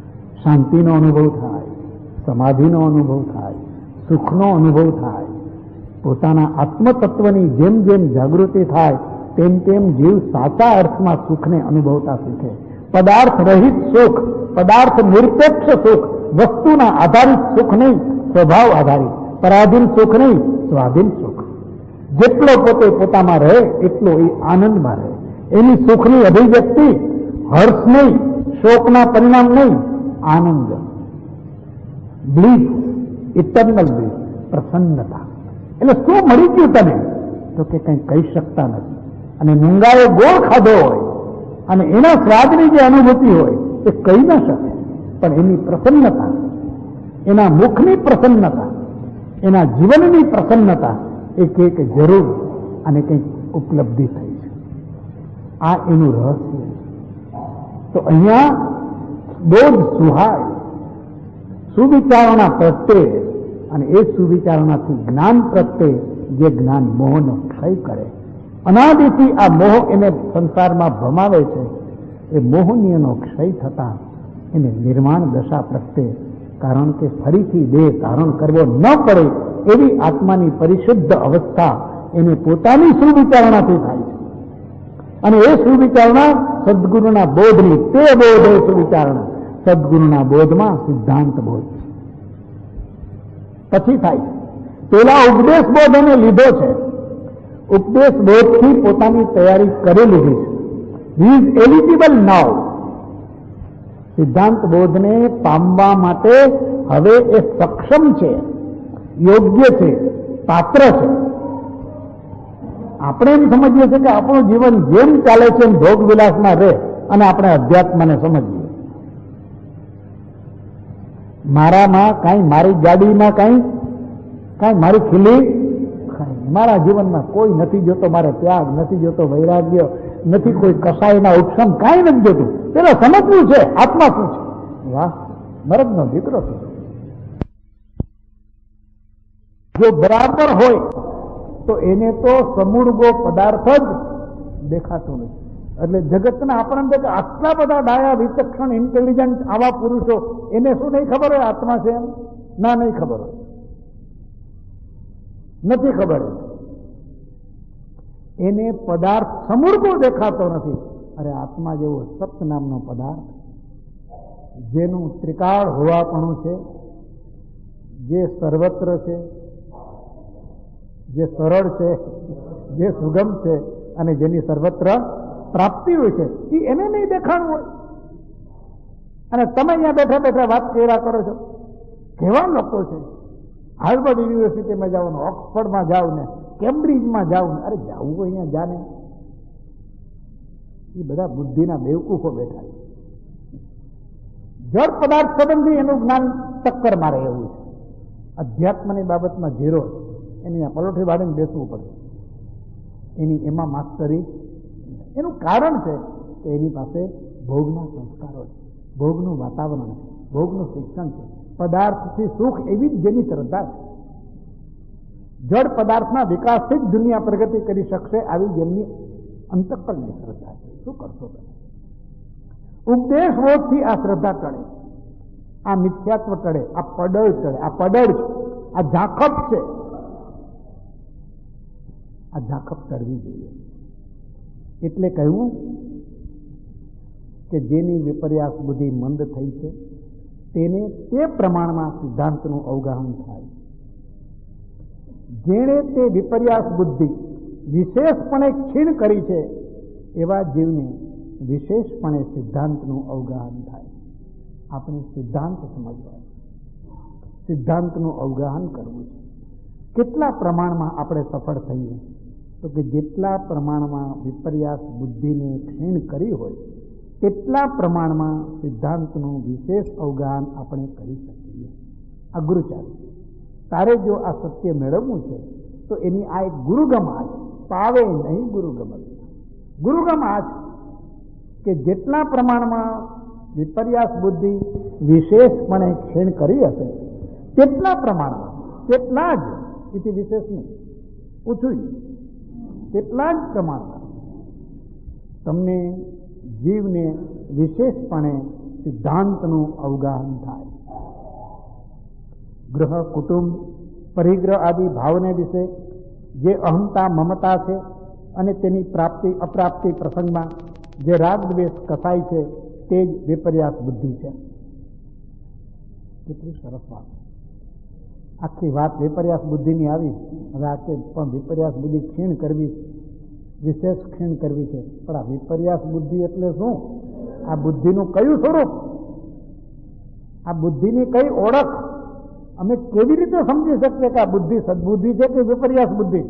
શાંતિનો અનુભવ થાય, સમાધિનો અનુભવ થાય, સુખનો અનુભવ થાય. પોતાના આત્મતત્વની જેમ જેમ જાગૃતિ થાય તેમ તેમ જીવ સાચા અર્થમાં સુખને અનુભવતા શીખે. પદાર્થ રહિત સુખ, પદાર્થ નિરપેક્ષ સુખ, વસ્તુના આધારિત સુખ નહીં, સ્વભાવ આધારિત, પરાધીન સુખ નહીં, સ્વાધીન સુખ. જેટલો પોતે પોતામાં રહે એટલો એ આનંદમાં રહે. એની સુખની અભિવ્યક્તિ હર્ષ નહીં, શોકના પરિણામ નહીં, આનંદ, બ્લીસ, ઇટર્નલ બ્લીસ, પ્રસન્નતા. એટલે શું મળી ગયું તને? તો કે કંઈ કહી શકતા નથી. અને મૂંગાએ ગોળ ખાધો હોય અને એના સ્વાદની જે અનુભૂતિ હોય એ કહી ન શકે, પણ એની પ્રસન્નતા, એના મુખની પ્રસન્નતા, એના જીવનની પ્રસન્નતા એ કહે કે જરૂર અને કંઈક ઉપલબ્ધિ થઈ છે. આ એનું રહસ્ય. તો અહીંયા બોધ સુહાય સુવિચારણા પ્રત્યે, અને એ સુવિચારણાથી જ્ઞાન પ્રત્યે જે જ્ઞાન મોહનો ક્ષય કરે. અનાદિથી આ મોહ એને સંસારમાં ભમાવે છે. એ મોહનીયનો ક્ષય થતા એને નિર્માણ દશા પ્રત્યે, કારણ કે ફરીથી દેહ ધારણ કરવો ન પડે એવી આત્માની પરિશુદ્ધ અવસ્થા એને પોતાની સુવિચારણાથી થાય છે. અને એ સુવિચારણા સદગુરુના બોધની, તે બોધ એ સુવિચારણા સદગુરુના બોધમાં સિદ્ધાંત બોધ પછી થાય. પેલા ઉપદેશ બોધ એને લીધો છે, ઉપદેશ બોધથી પોતાની તૈયારી કરી લીધી છે. He is eligible now. સિદ્ધાંત બોધને પામવા માટે હવે એ સક્ષમ છે, યોગ્ય છે, પાત્ર છે. આપણે એમ સમજીએ છીએ કે આપણું જીવન જેમ ચાલે છે એમ ભોગ વિલાસમાં રહે અને આપણે અધ્યાત્મને સમજીએ. મારામાં કાંઈ, મારી ગાડીમાં કાંઈ, કાંઈ મારી ખીલી, મારા જીવનમાં કોઈ નથી જોતો મારે ત્યાગ, નથી જોતો વૈરાગ્ય, નથી કોઈ કસાયના ઉપશમ, કાંઈ નથી જોતું. પેલા સમજવું છે આત્મા શું છે. વાહ, મરદનો દીકરો છે. જો બરાબર હોય તો એને તો સમૂળગો પદાર્થ જ દેખાતો નથી. એટલે જગતના આપણને કે આટલા બધા ડાયા, વિચક્ષણ, ઇન્ટેલિજન્ટ આવા પુરુષો, એને શું નહીં ખબર હોય આત્મા છે એમ? ના, નહીં ખબર હોય, નથી ખબર. એને પદાર્થ સમૂળગો દેખાતો નથી. અરે આત્મા જેવો સત નામનો પદાર્થ, જેનું ત્રિકાળ હોવાપણું છે, જે સર્વત્ર છે, જે સરળ છે, જે સુગમ છે અને જેની સર્વત્ર પ્રાપ્તિ હોય છે, એ એને નહીં દેખાણું હોય. અને તમે અહીંયા બેઠા બેઠા વાત કર્યા કરો છો. કેવા લોકો છે! હાર્વર્ડ યુનિવર્સિટીમાં જાઓ ને, ઓક્સફર્ડમાં જાઓ ને, કેમ્બ્રિજમાં જાઓ ને. અરે જાવું હોય અહીંયા જાને. એ બધા બુદ્ધિના બેવકૂફો બેઠા છે. જળ પદાર્થ સંબંધી એનું જ્ઞાન ટક્કર મારે એવું છે. અધ્યાત્મની બાબતમાં ઝીરો છે. એની પલોઠી વાળીને બેસવું પડે. એની એમાં માસ્ટરી. એનું કારણ છે કે એની પાસે ભોગના સંસ્કારો છે, ભોગનું વાતાવરણ છે, ભોગનું શિક્ષણ છે. પદાર્થથી સુખ એવી જ જેની શ્રદ્ધા છે. જળ પદાર્થના વિકાસથી જ દુનિયા પ્રગતિ કરી શકશે આવી જેમની અંતઃકરણની શ્રદ્ધા છે. શું કરશો તમે? ઉપદેશ બોધથી આ શ્રદ્ધા ટળે, આ મિથ્યાત્વ ટળે, આ પડળ ટળે. આ પડળ છે, આ ઝાંખપ છે. આ ઝાંખપ ટળવી જોઈએ. એટલે કહ્યું કે જેની વિપર્યાસ બુદ્ધિ મંદ થઈ છે તેને તે પ્રમાણમાં સિદ્ધાંતનું અવગાહન થાય. જેણે તે વિપર્યાસ બુદ્ધિ વિશેષપણે ક્ષીણ કરી છે એવા જીવને વિશેષપણે સિદ્ધાંતનું અવગાહન થાય. આપણે સિદ્ધાંત સમજવા, સિદ્ધાંતનું અવગાહન કરવું છે. કેટલા પ્રમાણમાં આપણે સફળ થઈએ? તો કે જેટલા પ્રમાણમાં વિપર્યાસ બુદ્ધિને ક્ષીણ કરી હોય તેટલા પ્રમાણમાં સિદ્ધાંતનું વિશેષ અવગાહન આપણે કરી શકીએ. આ ગુરુચાર. તારે જો આ સત્ય મેળવવું છે તો એની આ એક ગુરુગમ આ છે. પાવે નહીં ગુરુગમ. ગુરુગમ આ છે કે જેટલા પ્રમાણમાં વિપર્યાસ બુદ્ધિ વિશેષપણે ક્ષીણ કરી હશે તેટલા પ્રમાણમાં, તેટલા જ, એથી વિશેષ નહીં, પૂછું તેટલા જ પ્રમાણમાં તમને જીવને વિશેષપણે સિદ્ધાંતનું અવગાહન થાય. ગ્રહ, કુટુંબ, પરિગ્રહ આદિ ભાવને વિશે જે અહંતા મમતા છે અને તેની પ્રાપ્તિ અપ્રાપ્તિ પ્રસંગમાં જે રાગ દ્વેષ કસાય છે તે જ વિપર્યાસ બુદ્ધિ છે. કેટલી સરસ વાત! આખી વાત વિપર્યાસ બુદ્ધિની આવી. હવે આ પણ વિપર્યાસ બુદ્ધિ ક્ષીણ કરવી, વિશેષ ક્ષીણ કરવી છે. પણ આ વિપર્યાસ બુદ્ધિ એટલે શું? આ બુદ્ધિનું કયું સ્વરૂપ? આ બુદ્ધિની કઈ ઓળખ? અમે કેવી રીતે સમજી શકીએ કે આ બુદ્ધિ સદબુદ્ધિ છે કે વિપર્યાસ બુદ્ધિ?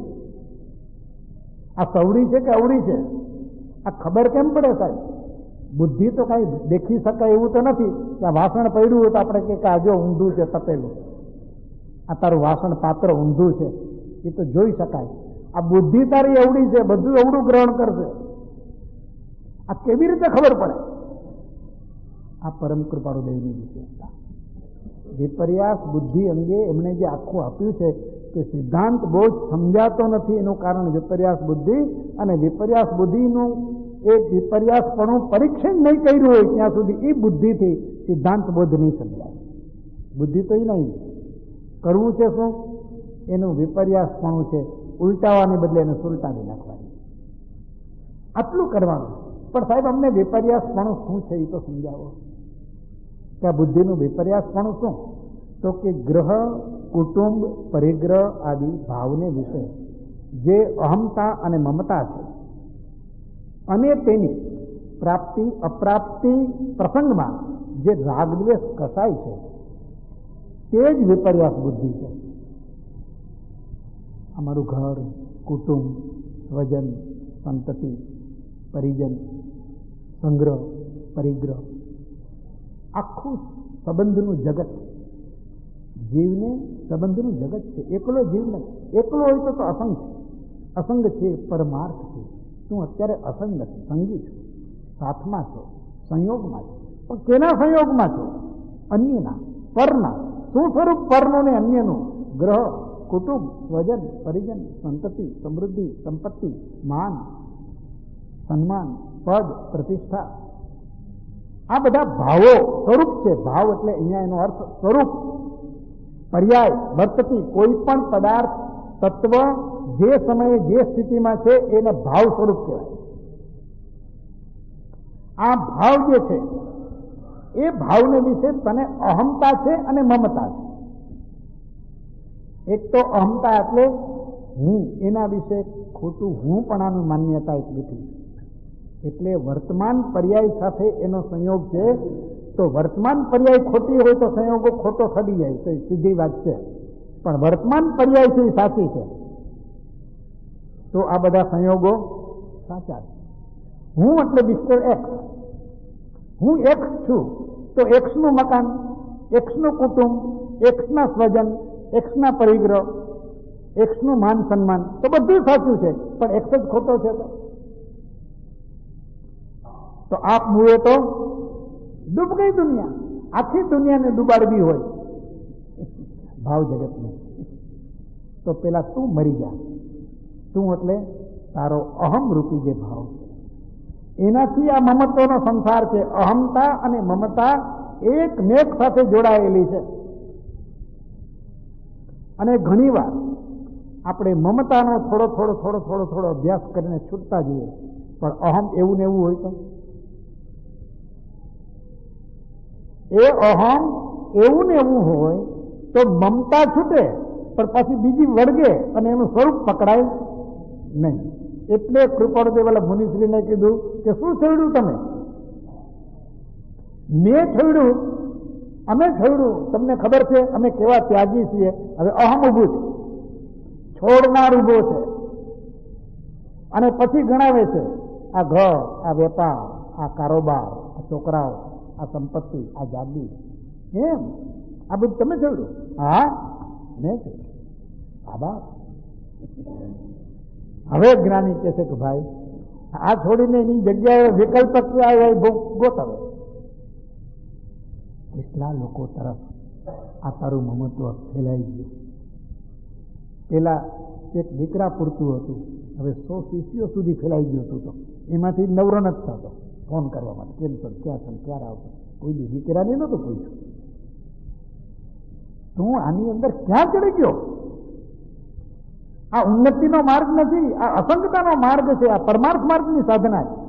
આ સવડી છે કે અવળી છે? આ ખબર કેમ પડે સાહેબ? બુદ્ધિ તો કઈ દેખી શકાય એવું તો નથી કે આ વાસણ પડ્યું હોય તો આપણે કે આ જો ઊંધું છે તપેલું, આ તારું વાસણ પાત્ર ઊંધું છે, એ તો જોઈ શકાય. આ બુદ્ધિ તારી અવળી છે, બધું અવળું ગ્રહણ કરશે. આ કેવી રીતે ખબર પડે? આ પરમ કૃપાળુ દેવની વિશેષતા. વિપર્યાસ બુદ્ધિ અંગે એમણે જે આખું આપ્યું છે કે સિદ્ધાંત બહુ જ સમજાતો નથી, એનું કારણ વિપર્યાસ બુદ્ધિ, અને વિપર્યાસ બુદ્ધિનું એ વિપર્યાસપણું પરીક્ષણ નહીં કર્યું હોય ત્યાં સુધી એ બુદ્ધિથી સિદ્ધાંત બોધ નહીં સમજાય. બુદ્ધિ તો એ નહીં કરવું છે શું? એનું વિપર્યાસપણું છે, ઉલટાવાને બદલે એને સુલટાવી નાખવાની. આટલું કરવાનું. પણ સાહેબ અમને વિપર્યાસપણું શું છે એ તો સમજાવો કે આ બુદ્ધિનું વિપર્યાસપણું શું? તો કે ગ્રહ, કુટુંબ, પરિગ્રહ આદિ ભાવને વિશે જે અહમતા અને મમતા છે અને તેની પ્રાપ્તિ અપ્રાપ્તિ પ્રસંગમાં જે રાગદ્વેષ કસાય છે તે જ વિપર્યાસ બુદ્ધિ છે. અમારું ઘર, કુટુંબ, સ્વજન, સંતતિ, પરિજન, સંગ્રહ, પરિગ્રહ, આખું સંબંધનું જગત, જીવને સંબંધનું જગત છે. એકલો જીવ નથી. એકલો હોય તો તો અસંગ છે. અસંગ છે, પરમાર્થ છે. તું અત્યારે અસંગ નથી, સંગી છું, સાથમાં છો, સંયોગમાં છો. પણ કેના સંયોગમાં છો? અન્યના, પરના. શું સ્વરૂપ પરનું ને અન્યનું? ગ્રહ, કુટુંબ, સ્વજન, પરિજન, સંતતિ, સમૃદ્ધિ, સંપત્તિ, માન, સન્માન, પદ, પ્રતિષ્ઠા, આ બધા ભાવો સ્વરૂપ છે. ભાવ એટલે અહીંયા એનો અર્થ સ્વરૂપ, પર્યાય, વર્તતી કોઈ પણ પદાર્થ, તત્વ જે સમયે જે સ્થિતિમાં છે એને ભાવ સ્વરૂપ કહેવાય. આ ભાવ જે છે એ ભાવને વિશે તને અહમતા છે અને મમતા છે. એક તો અહમતા એટલે હું, એના વિશે ખોટું હું પણ આનું માન્યતા એક લીધી. એટલે વર્તમાન પર્યાય સાથે એનો સંયોગ છે. તો વર્તમાન પર્યાય ખોટી હોય તો સંયોગો ખોટો થડી જાય, તો સીધી વાત છે. પણ વર્તમાન પર્યાય છે એ સાચી છે, તો આ બધા સંયોગો સાચા છે. હું એટલે મિસ્ટર એક્સ, હું એક્સ છું, તો એક્સ નું મકાન, એક્સ નું કુટુંબ, એક્સ ના સ્વજન, એક્સ ના પરિગ્રહ, એક્સ નું માન સન્માન, તો બધું સાચું છે. પણ એક્સ જ ખોટો છે તો તો આપ મુએ તો ડૂબ ગઈ દુનિયા. આખી દુનિયાને ડૂબાડવી હોય ભાવ જગતને, તો પેલા તું મરી જા. તું એટલે તારો અહમ રૂપી જે ભાવ છે, એનાથી આ મમત્વનો સંસાર છે. અહમતા અને મમતા એક મેક સાથે જોડાયેલી છે. અને ઘણી વાર આપણે મમતાનો થોડો થોડો થોડો થોડો થોડો અભ્યાસ કરીને છૂટતા જઈએ, પણ અહમ એવું ને એવું હોય તો એ અહમ એવું ને એવું હોય તો મમતા છૂટે, પણ પછી બીજી વળગે અને એનું સ્વરૂપ પકડાય નહીં. એટલે કૃપાળુદેવાલા મુનિશ્રીને કીધું કે શું છોડ્યું તમે? મેં છોડ્યું, અમે છોડ્યું. તમને ખબર છે અમે કેવા ત્યાગી છીએ. હવે અહમ ઉભું છે, છોડનાર ઉભો છે, અને પછી ગણાવે છે આ ઘર, આ વેપાર, આ કારોબાર, આ છોકરાઓ, આ સંપત્તિ, આ જાગી, એમ આ બધું તમે છોડ્યું? હા, મેં છોડ્યું. આભાર. હવે જ્ઞાની કહે છે કે ભાઈ આ છોડીને એની જગ્યાએ વિકલ્પ ગોતવે. એટલા લોકો તરફ આ તારું મમત્વ ફેલાઈ ગયું. પેલા એક દીકરા પૂરતું હતું, હવે સો શિષ્યો સુધી ફેલાઈ ગયું હતું. તો એમાંથી નવરો નથી થતો. ફોન કરવા માટે, કેમ છો, ક્યાં છો, ક્યારે આવતો, કોઈ બીજી કિરાની નહોતું પૂછ્યું. તું આની અંદર ક્યાં ચડી ગયો? આ ઉન્નતિનો માર્ગ નથી, આ અસંગતાનો માર્ગ છે, આ પરમાર્થ માર્ગની સાધના છે.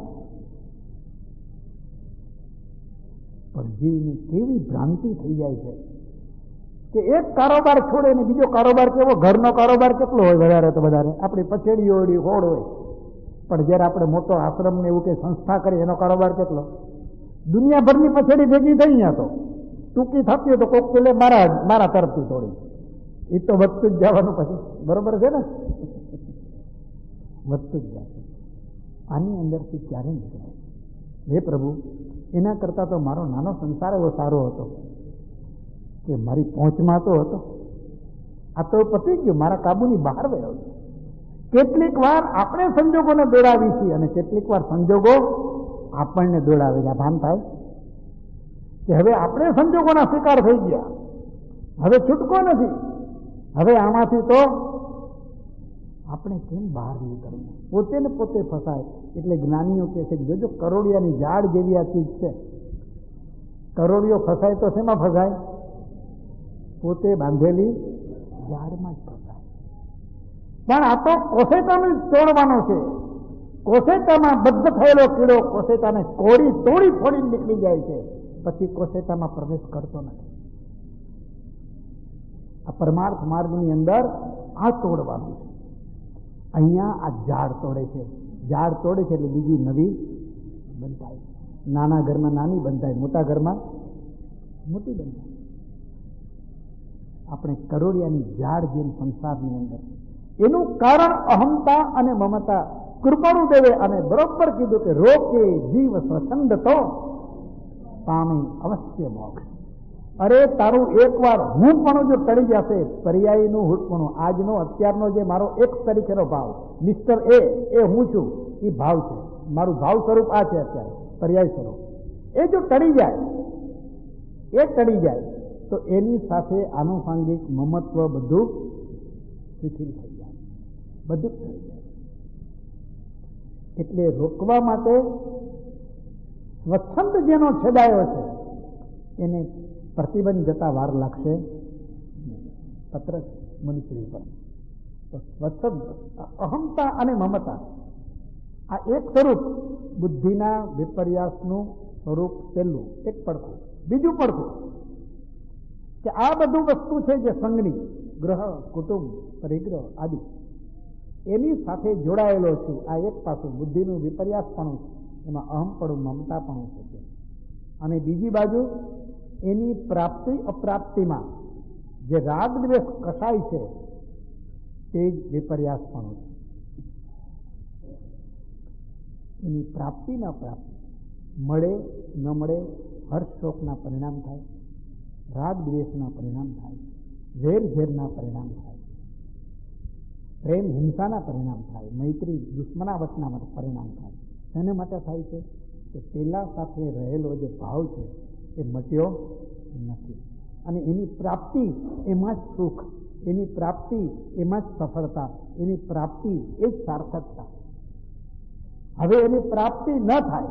પણ જીવની કેવી ભ્રાંતિ થઈ જાય છે કે એક કારોબાર છોડે ને બીજો કારોબાર કેવો, ઘરનો કારોબાર કેટલો હોય વધારે તો વધારે, આપણી પછેડી ઓળી હોડ હોય. પણ જયારે આપણે મોટો આશ્રમ ને એવું કે સંસ્થા કરી એનો કારોબાર કેટલો, દુનિયાભરની પછેડી ભેગી થઈ ગયા તો ટૂંકી થતી હોય તો કોક પેલે મારા મારા તરફથી થોડી, એ તો વધતું જ જવાનું પછી, બરોબર છે ને, વધતું જ જશે. આની અંદરથી ક્યારે નીકળે? હે પ્રભુ, એના કરતા તો મારો નાનો સંસાર એવો સારો હતો કે મારી પહોંચમાં તો હતો. આ તો પતી ગયું, મારા કાબુની બહાર ગયો. કેટલીક વાર આપણે સંજોગોને દોડાવી છીએ અને કેટલીક વાર સંજોગો આપણને દોડાવે છે. ભાન થાય કે હવે આપણે સંજોગોના શિકાર થઈ ગયા, હવે છૂટકો નથી. હવે આમાંથી તો આપણે કેમ બહાર નીકળવું? પોતે ને પોતે ફસાય. એટલે જ્ઞાનીઓ કહે છે, જોજો કરોડિયાની ઝાડ જેવી આ ચીજ છે. કરોડિયો ફસાય તો શેમાં ફસાય? પોતે બાંધેલી ઝાડમાં જ ફસાય. પણ આ તો કોસેટાને તોડવાનો છે. કોસેટામાં બદ્ધ થયેલો કીડો કોસેટાને કોડી તોડી ફોડી નીકળી જાય છે, પછી કોસેટામાં પ્રવેશ કરતો નથી. આ પરમાર્થ માર્ગની અંદર આ તોડવાનું છે. અહીંયા આ ઝાડ તોડે છે. ઝાડ તોડે છે એટલે બીજી નવી બંધાય. નાના ઘરમાં નાની બંધાય, મોટા ઘરમાં મોટી બંધાય. આપણે કરોડિયાની ઝાડ જેમ સંસારની અંદર, એનું કારણ અહંતા અને મમતા. કૃપાળુ દેવે અને બરોબર કીધું કે રોકે જીવ સ્વચ્છંદ તો પામે અવશ્ય મોક્ષ. અરે તારું એકવાર હું પણ જો ટળી જશે, પર્યાયનું હુટપણું, આજનો અત્યારનો જે મારો એક તરીકેનો ભાવ, મિસ્ટર એ એ હું છું, એ ભાવ છે. મારું ભાવ સ્વરૂપ આ છે અત્યારે, પર્યાય સ્વરૂપ. એ જો ટળી જાય, એ ટળી જાય તો એની સાથે આનુષાંગિક મમત્વ બધું શિથિલ થઈ જાય, બધું થઈ જાય. એટલે રોકવા માટે સ્વચ્છંદ જેનો છેદાયો છે એને પ્રતિબંધ જતા વાર લાગશે. પત્ર મનુષ્ય પર તો સ્વચ્છંદ, અહંતા અને મમતા, આ એક સ્વરૂપ, બુદ્ધિના વિપર્યાસનું સ્વરૂપ પહેલું એક પડખું. બીજું પડખું કે આ બધું વસ્તુ છે જે સંગની, ગ્રહ, કુટુંબ, પરિગ્રહ આદિ, એની સાથે જોડાયેલો છું. આ એક પાસું બુદ્ધિનું વિપર્યાસપણું છે, એમાં અહમપણું, મમતાપણું છે. અને બીજી બાજુ એની પ્રાપ્તિ અપ્રાપ્તિમાં જે રાગ દ્વેષ કસાય છે તે જ વિપર્યાસપણું છે. એની પ્રાપ્તિ ન પ્રાપ્તિ, મળે ન મળે, હર્ષ શોકના પરિણામ થાય, રાગ દ્વેષના પરિણામ થાય, ઝેર ઝેરના પરિણામ થાય, પ્રેમ હિંસાના પરિણામ થાય, મૈત્રી દુશ્મનાવટના પરિણામ થાય. શેના માટે થાય છે? કે પેલા સાથે રહેલો જે ભાવ છે એ મટ્યો નથી. અને એની પ્રાપ્તિ એમાં જ સુખ, એની પ્રાપ્તિ એમાં જ સફળતા, એની પ્રાપ્તિ એ જ સાર્થકતા. હવે એની પ્રાપ્તિ ન થાય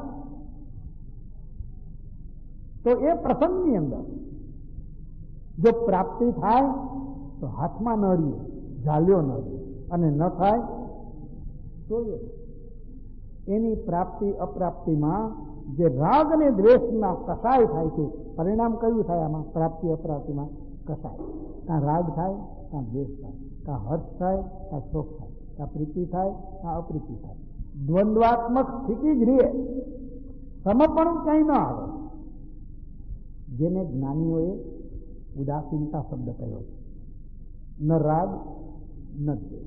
તો એ પ્રસંગની અંદર જો પ્રાપ્તિ થાય તો હાથમાં ન રહીએ, ઝાલ્યો ન રહે, અને ન થાય તો એની પ્રાપ્તિ અપ્રાપ્તિમાં જે રાગ અને દ્વેષના કસાય થાય છે, પરિણામ કયું થાય આમાં? પ્રાપ્તિ અપ્રાપ્તિમાં કસાય. કાં રાગ થાય, કાં દ્વેષ થાય, કાં હર્ષ થાય, કાં શોક થાય, કાં પ્રીતિ થાય, કાં અપ્રીતિ થાય. દ્વંદ્વાત્મક સ્થિતિ જ રહે, સમર્પણ ક્યાંય ન આવે. જેને જ્ઞાનીઓએ ઉદાસીનતા શબ્દ કહ્યો છે. ન રાગ ન દ્વેષ,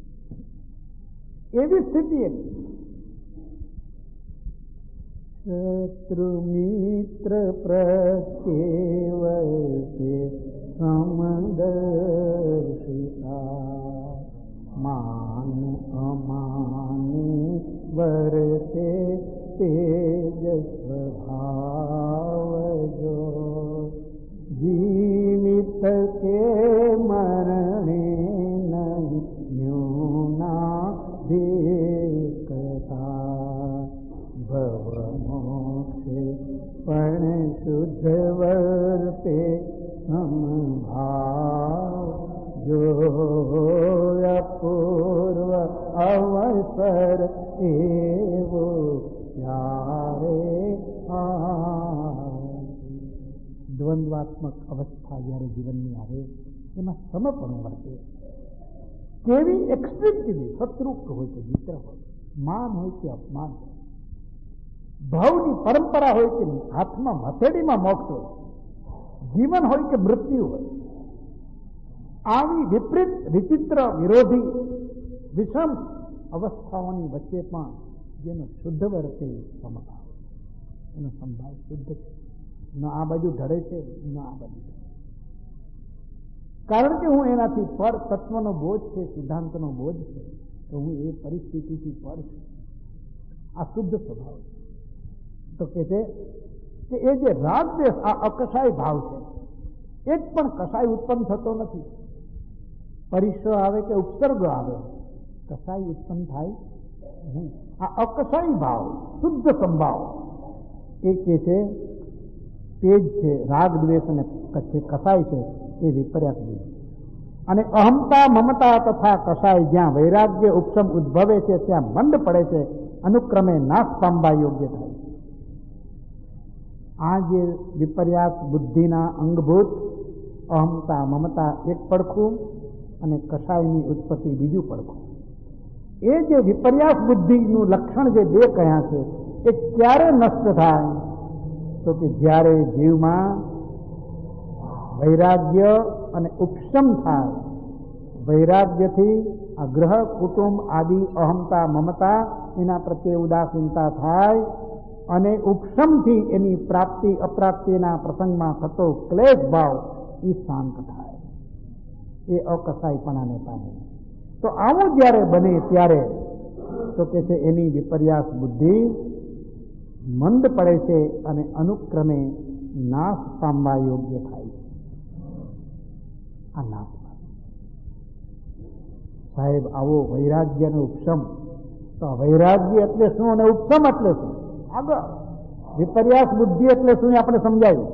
એવી સ્થિતિ એની. શત્રુ મિત્ર પ્રત્યેવર્તે સમદર્શિતા, માન અમાને વર્તે તેજસ્વભાવજો, જીવિત કે મરણે નહીં ન્યૂના દેકતા, ભવમો પણ શુદ્ધ વર્તે સમભાવ જો અપૂર્વ અવસર એવો ત્યારે દ્વંદ્વાત્મક અવસ્થા જ્યારે જીવનની આવે એમાં સમપણું વર્તે. કેવી એક્સ્ટ્રીમ કેવી શત્રુ હોય કે મિત્ર હોય, માન હોય કે અપમાન હોય, ભાવની પરંપરા હોય કે હાથમાં હથેળીમાં મોક્ષ હોય, જીવન હોય કે મૃત્યુ હોય, આવી વિપરીત વિચિત્ર વિરોધી વિષમ અવસ્થાઓની વચ્ચે પણ જેનો શુદ્ધ વર્તે સમભાવ, એનો સંભાવ શુદ્ધ છે. ન આ બાજુ ઢળે છે, ન આ બાજુ ઢળે. કારણ કે હું એનાથી પર તત્વનો બોધ છે, સિદ્ધાંતનો બોધ છે, તો હું એ પરિસ્થિતિથી પર છું. આ શુદ્ધ સ્વભાવ છે. તો કે છે કે એ જે રાગ દ્વેષ આ અકસાય ભાવ છે, એક પણ કસાય ઉત્પન્ન થતો નથી. પરિશ્ર આવે કે ઉપસર્ગ આવે, કસાય ઉત્પન્ન થાય નહીં. આ અકસાય ભાવ, શુદ્ધ સંભાવ એ કે છે તે જ છે રાગ દ્વેષ અને કસાય છે એ વિપર્યાસ દ્વેષ. અને અહમતા મમતા તથા કસાય જ્યાં વૈરાગ્ય ઉપશમ ઉદ્ભવે છે ત્યાં મંદ પડે છે, અનુક્રમે નાશ પામવા યોગ્ય થાય. આ જે વિપર્યાસ બુદ્ધિના અંગભૂત અહમતા મમતા એક પડખું અને કસાયની ઉત્પત્તિ બીજું પડખું, એ જે વિપર્યાસ બુદ્ધિનું લક્ષણ જે બે કહ્યા છે એ ક્યારે નષ્ટ થાય? તો કે જ્યારે જીવમાં વૈરાગ્ય અને ઉપશમ થાય. વૈરાગ્યથી આ ગ્રહ કુટુંબ આદિ અહમતા મમતા એના પ્રત્યે ઉદાસીનતા થાય અને ઉપશમથી એની પ્રાપ્તિ અપ્રાપ્તિના પ્રસંગમાં થતો ક્લેશ ભાવ એ શાંત થાય, એ અકસાયપણાને પામે. તો આવું જ્યારે બને ત્યારે તો કે છે એની વિપર્યાસ બુદ્ધિ મંદ પડે છે અને અનુક્રમે નાશ પામવા યોગ્ય થાય છે. આ નાશ પામે સાહેબ આવો વૈરાગ્યનો ઉપશમ. તો વૈરાગ્ય એટલે શું અને ઉપશમ એટલે શું? આગળ વિપર્યાસ બુદ્ધિ એટલે શું આપણે સમજાયું.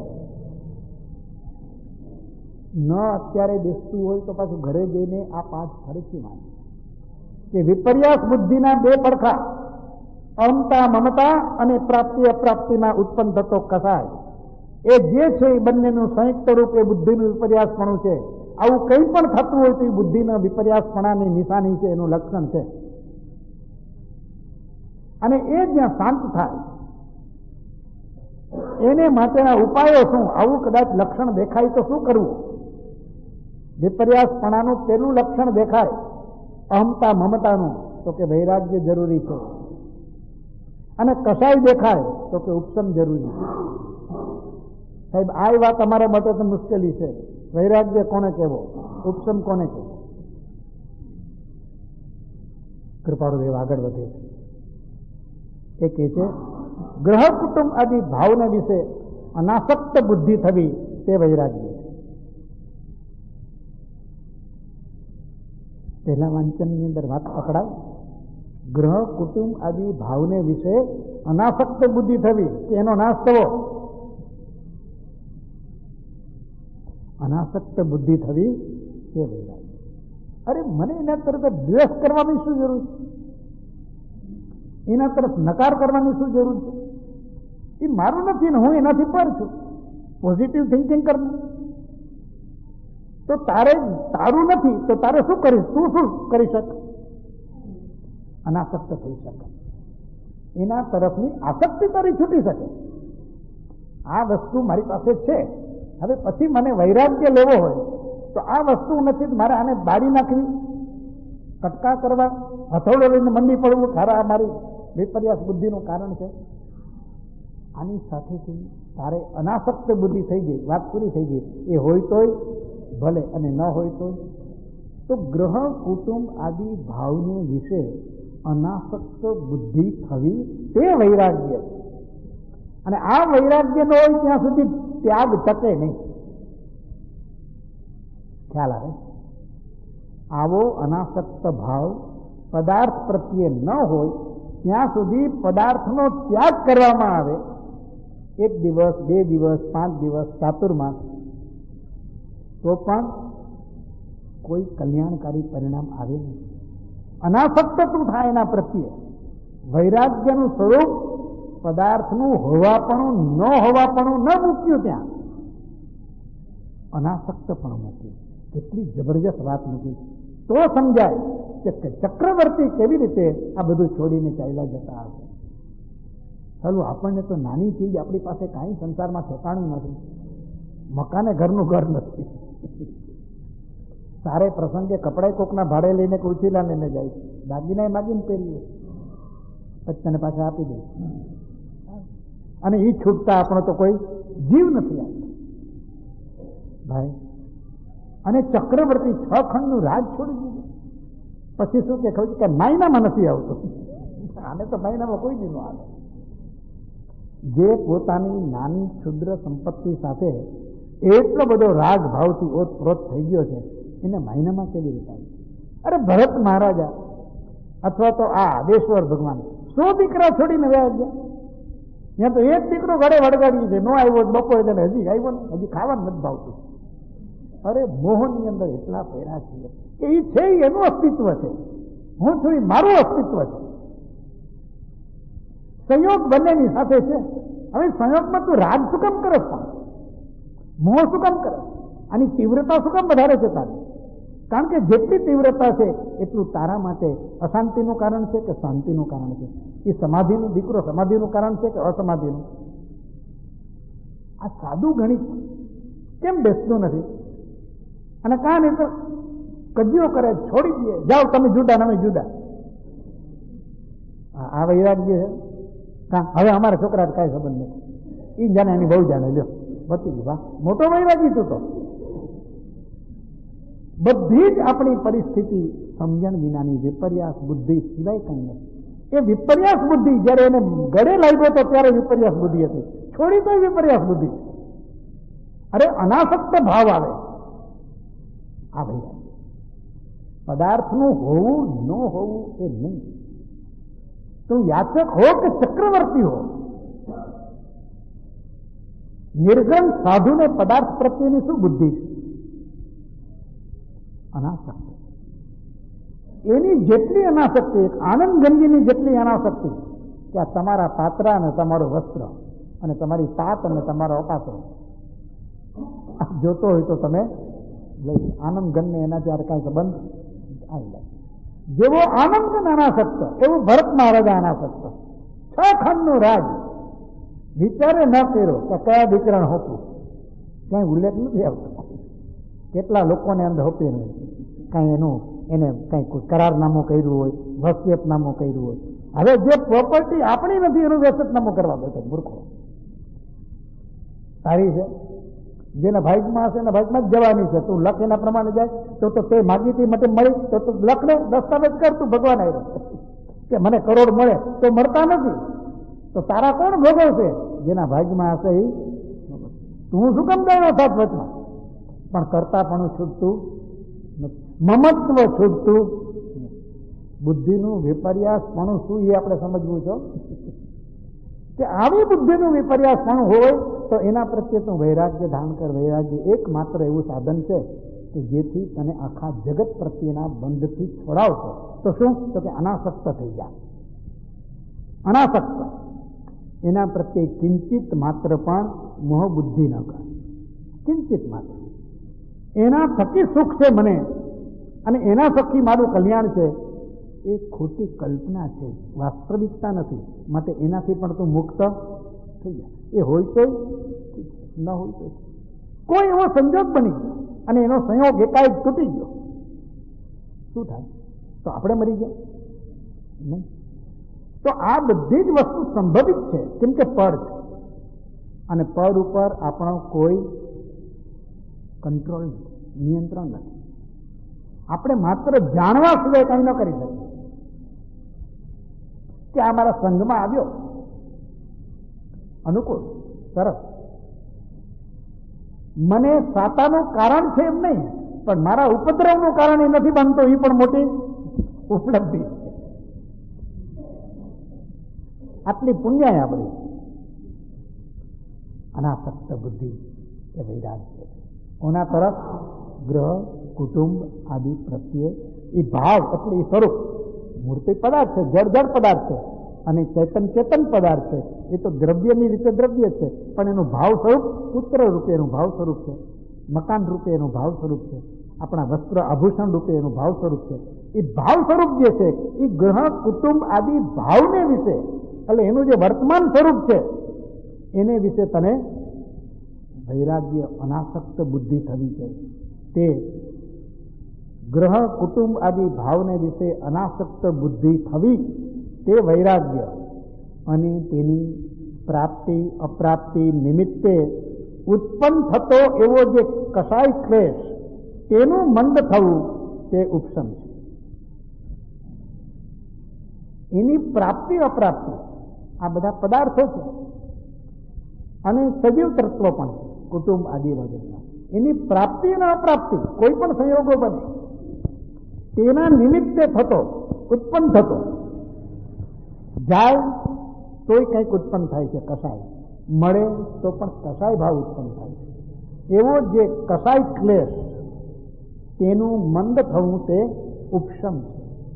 ન અત્યારે બેસતું હોય તો પાછું ઘરે જઈને આ પાંચ ફરીથી વાંચે કે વિપર્યાસ બુદ્ધિના બે પડખા અહમતા મમતા અને પ્રાપ્તિ અપ્રાપ્તિમાં ઉત્પન્ન થતો કસાય, એ જે છે એ બંનેનું સંયુક્ત રૂપ એ બુદ્ધિનું વિપર્યાસપણું છે. આવું કંઈ પણ થતું હોય તો એ બુદ્ધિના વિપર્યાસપણાની નિશાની છે, એનું લક્ષણ છે. અને એ જ્યાં શાંત થાય એને માટેના ઉપાયો શું? આવું કદાચ લક્ષણ દેખાય તો શું કરવું? વિપર્યાસપણાનું પેલું લક્ષણ દેખાય અહમતા મમતાનું, તો કે વૈરાગ્ય જરૂરી છે. અને કસાય દેખાય તો કે ઉપશમ જરૂરી છે. સાહેબ આ વાત અમારા માટે તો મુશ્કેલી છે. વૈરાગ્ય કોને કહેવો, ઉપશમ કોને કહેવો? કૃપાળુદેવ આગળ વધે છે. એ કહે છે ગ્રહ કુટુંબ આદિ ભાવને વિશે અનાસક્ત બુદ્ધિ થવી તે વૈરાગ્ય. પહેલા વાંચનની અંદર વાત પકડાય. ગ્રહ કુટુંબ આદિ ભાવને વિશે અનાસક્ત બુદ્ધિ થવી કે એનો નાશ થવો. અનાસક્ત બુદ્ધિ થવી તે વૈરાગ્ય. અરે મને એના તરફ દ્વેષ કરવાની શું જરૂર છે? એના તરફ નકાર કરવાની શું જરૂર છે? એ મારું નથી ને હું એનાથી પર છું. પોઝિટિવ થિંકિંગ કરું. તો તારે તારું નથી તો તારે શું કરીશ? તું શું કરી શક? અનાસક્ત થઈ શકે. એના તરફની આસક્તિ તારી છૂટી શકે. આ વસ્તુ મારી પાસે છે, હવે પછી મને વૈરાગ્ય લેવો હોય તો આ વસ્તુ નથી, મારે આને બાળી નાખવી, કટકા કરવા, હથોડો લઈને મંડી પડવું, ખરા મારી વિપર્યાસ બુદ્ધિનું કારણ છે. આની સાથેથી તારે અનાસક્ત બુદ્ધિ થઈ ગઈ, વાત પૂરી થઈ ગઈ. એ હોય તોય ભલે અને ન હોય તો. તો ગ્રહ કુટુંબ આદિ ભાવને વિશે અનાસક્ત બુદ્ધિ થવી તે વૈરાગ્ય. અને આ વૈરાગ્ય ન હોય ત્યાં સુધી ત્યાગ ટકે નહીં. ખ્યાલ આવે? આવો અનાસક્ત ભાવ પદાર્થ પ્રત્યે ન હોય ત્યાં સુધી પદાર્થનો ત્યાગ કરવામાં આવે એક દિવસ, બે દિવસ, પાંચ દિવસ, ચાતુર્માસ, તો પણ કોઈ કલ્યાણકારી પરિણામ આવે નહીં. અનાસક્ત તું થાય એના પ્રત્યે. વૈરાગ્યનું સ્વરૂપ પદાર્થનું હોવાપણું ન હોવાપણું ન મૂક્યું, ત્યાં અનાસક્ત પણ મૂક્યું. કેટલી જબરજસ્ત વાત મૂકી. તો સમજાય કે ચક્રવર્તી કેવી રીતે આ બધું છોડીને ચાલ્યા જતા હશે. ચાલો, આપણને તો નાની ચીજ, આપણી પાસે કાંઈ સંસારમાં ઠેકાણું નથી, મકાને ઘરનું ઘર નથી, સારે પ્રસંગે કપડાં કોકના ભાડે લઈને ઉછીલા લઈને જાય, દાગીના માગીને પહેરીએ, પછી તને પાછા આપી દે, અને એ છૂટતા આપણો તો કોઈ જીવ નથી આવતો ભાઈ. અને ચક્રવર્તી છ ખંડનું રાજ છોડી દીધું. પછી શું કે ખબર કે મહિનામાં નથી આવતું. આને તો મહિનામાં કોઈ દી ન આવે. જે પોતાની નાની ક્ષુદ્ર સંપત્તિ સાથે એટલો બધો રાગ ભાવથી ઓતપ્રોત થઈ ગયો છે, એને મહિનામાં કેવી રીતે આવે? અરે ભરત મહારાજા અથવા તો આ આદેશ્વર ભગવાન સો દીકરા છોડીને વ્યા ગયા. ત્યાં તો એક દીકરો ઘરે વળગાડી છે, નો આવ્યો બપોરે તેને હજી આવ્યો ને, હજી ખાવાનું નથી ભાવતું. અરે મોહનની અંદર એટલા ફેરા છે કે એ છે એનું અસ્તિત્વ છે, હું છું એ મારું અસ્તિત્વ છે. સંયોગ બંનેની સાથે છે. હવે સંયોગમાં તું રાગ શું કામ કરે, પણ મોહ શું કામ કરે? આની તીવ્રતા શું કામ વધારે છે તારે? કારણ કે જેટલી તીવ્રતા છે એટલું તારા માટે અશાંતિનું કારણ છે કે શાંતિનું કારણ છે? એ સમાધિનું દીકરો સમાધિનું કારણ છે કે અસમાધિનું? આ સાદું ગણિત કેમ બેસતું નથી? અને કાં નહીં તો કજિયો કરે, છોડી દઈએ, જાઓ તમે જુદા ને અમે જુદા. આ વૈરાગ્ય છે. કાં હવે અમારા છોકરા કાંઈ સંબંધ નથી, એ જાણે એની બહુ જાણે, લ્યો બતી ગયું. વાહ, મોટો વૈરાગી તું તો. બધી જ આપણી પરિસ્થિતિ સમજણ વિનાની વિપર્યાસ બુદ્ધિ સિવાય કંઈ નથી. એ વિપર્યાસ બુદ્ધિ જયારે એને ગળે લાગ્યો તો ત્યારે વિપર્યાસ બુદ્ધિ હતી, છોડી તો વિપર્યાસ બુદ્ધિ. અરે અનાસક્ત ભાવ આવે. આ ભાઈ પદાર્થનું હોવું ન હોવું એ નહીં. તું યાચક હો કે ચક્રવર્તી હો, નિર્ગમ સાધુને પદાર્થ પ્રત્યેની શું બુદ્ધિ છે? અનાસક્તિ. એની જેટલી અનાસક્તિ, આનંદ ગંજીની જેટલી અનાસક્તિ કે આ તમારા પાત્રા અને તમારું વસ્ત્ર અને તમારી તાત અને તમારો અપાસો જોતો હોય તો તમે લઈ. આનંદ ગણને એના ત્યારે કાંઈ સંબંધ આવી. જેવો આનંદ ગણ અનાસક્ત એવું ભરત મહારાજા અનાસક્ત. છ ખંડનું રાજ વિચારે ન કર્યો કે કયા દીકરાને હોપું, ક્યાંય ઉલ્લેખ નથી આવતો. કેટલા લોકોને અંદર હોપી નહીં, કાંઈ એનું એને કંઈ કોઈ કરારનામું કર્યું હોય, વસિયતનામું કર્યું હોય. હવે જે પ્રોપર્ટી આપણી નથી એનું વસિયતનામું કરવા બેઠો મૂર્ખો. સારી છે, જેના ભાગમાં હશે એના ભાગમાં જ જવાની છે. તું લખ એના પ્રમાણે જાય તો તો તે માગીતી માટે મળી તો તું લખ ને દસ્તાવેજ કર, તું ભગવાન આવ્યો કે મને કરોડ મળે તો મળતા નથી. તો તારા કોણ ભોગવશે? જેના ભાગમાં હશે એ. તું શું કામ ગયો સાત વચમાં? પણ કરતા પણ છૂટતું મમત્વ છૂટતું. બુદ્ધિનું વિપર્યાસ પણ શું એ આપણે સમજવું છે કે આવી બુદ્ધિનું વિપર્યાસ પણ હોય તો એના પ્રત્યે તું વૈરાગ્ય ધારણ કર. વૈરાગ્ય એકમાત્ર એવું સાધન છે કે જેથી તને આખા જગત પ્રત્યેના બંધથી છોડાવશે. તો શું? તો કે અનાસક્ત થઈ જાય. અનાસક્ત એના પ્રત્યે કિંચિત માત્ર પણ મોહ બુદ્ધિ ન કરે. કિંચિત માત્ર એના થકી સુખ છે મને અને એના થકી મારું કલ્યાણ છે, એ ખોટી કલ્પના છે, વાસ્તવિકતા નથી. માટે એનાથી પણ તું મુક્ત થઈ જાય. એ હોય તો ન હોય તો કોઈ એવો સંજોગ બની અને એનો સંયોગ એકાએક તૂટી ગયો, શું થાય? તો આપણે મરી ગયા નહીં. તો આ બધી જ વસ્તુ સંભવિત છે, કેમ કે પર છે અને પર ઉપર આપણો કોઈ કંટ્રોલ નથી, નિયંત્રણ નથી. આપણે માત્ર જાણવા સિવાય કંઈ ન કરી શકીએ કે આ મારા સંઘમાં આવ્યો અનુકૂળ સરસ, મને સાતાનું કારણ છે એમ નહીં, પણ મારા ઉપદ્રવનું કારણ એ નથી બનતો, એ પણ મોટી ઉપલબ્ધિ. આટલી પુણ્ય આપણી. અનાસક્ત બુદ્ધિ એ વૈરાગ્ય છે. કોના તરફ? ગ્રહ, કુટુંબ આદિ પ્રત્યે એ ભાવ એટલે એ સ્વરૂપ. મૂર્તિ પદાર્થ છે, જળ જળ પદાર્થ છે, અને ચેતન ચેતન પદાર્થ છે. એ તો દ્રવ્યની રીતે દ્રવ્ય છે, પણ એનું ભાવ સ્વરૂપ પુત્ર રૂપે એનું ભાવ સ્વરૂપ છે, મકાન રૂપે એનું ભાવ સ્વરૂપ છે, આપણા વસ્ત્ર આભૂષણ રૂપે એનું ભાવ સ્વરૂપ છે. એ ભાવ સ્વરૂપ જે છે એ ગ્રહ, કુટુંબ આદિ ભાવને વિશે, એટલે એનું જે વર્તમાન સ્વરૂપ છે એને વિશે તને વૈરાગ્ય અનાસક્ત બુદ્ધિ થવી છે. તે ગ્રહ, કુટુંબ આદિ ભાવને વિશે અનાસક્ત બુદ્ધિ થવી તે વૈરાગ્ય. અને તેની પ્રાપ્તિ અપ્રાપ્તિ નિમિત્તે ઉત્પન્ન થતો એવો જે કસાય ક્લેશ તેનું મંદ થવું તે ઉપશમ છે. એની પ્રાપ્તિ અપ્રાપ્તિ આ બધા પદાર્થો છે અને સજીવ તત્વો પણ છે, કુટુંબ આદિ વગેરેના. એની પ્રાપ્તિ અને અપ્રાપ્તિ કોઈ પણ સંયોગો બને તેના નિમિત્તે થતો ઉત્પન્ન થતો જાય તોય કંઈક ઉત્પન્ન થાય છે, કસાય મળે તો પણ કસાય ભાવ ઉત્પન્ન થાય છે. એવો જે કસાય ક્લેશ તેનું મંદ થવું તે ઉપશમ છે.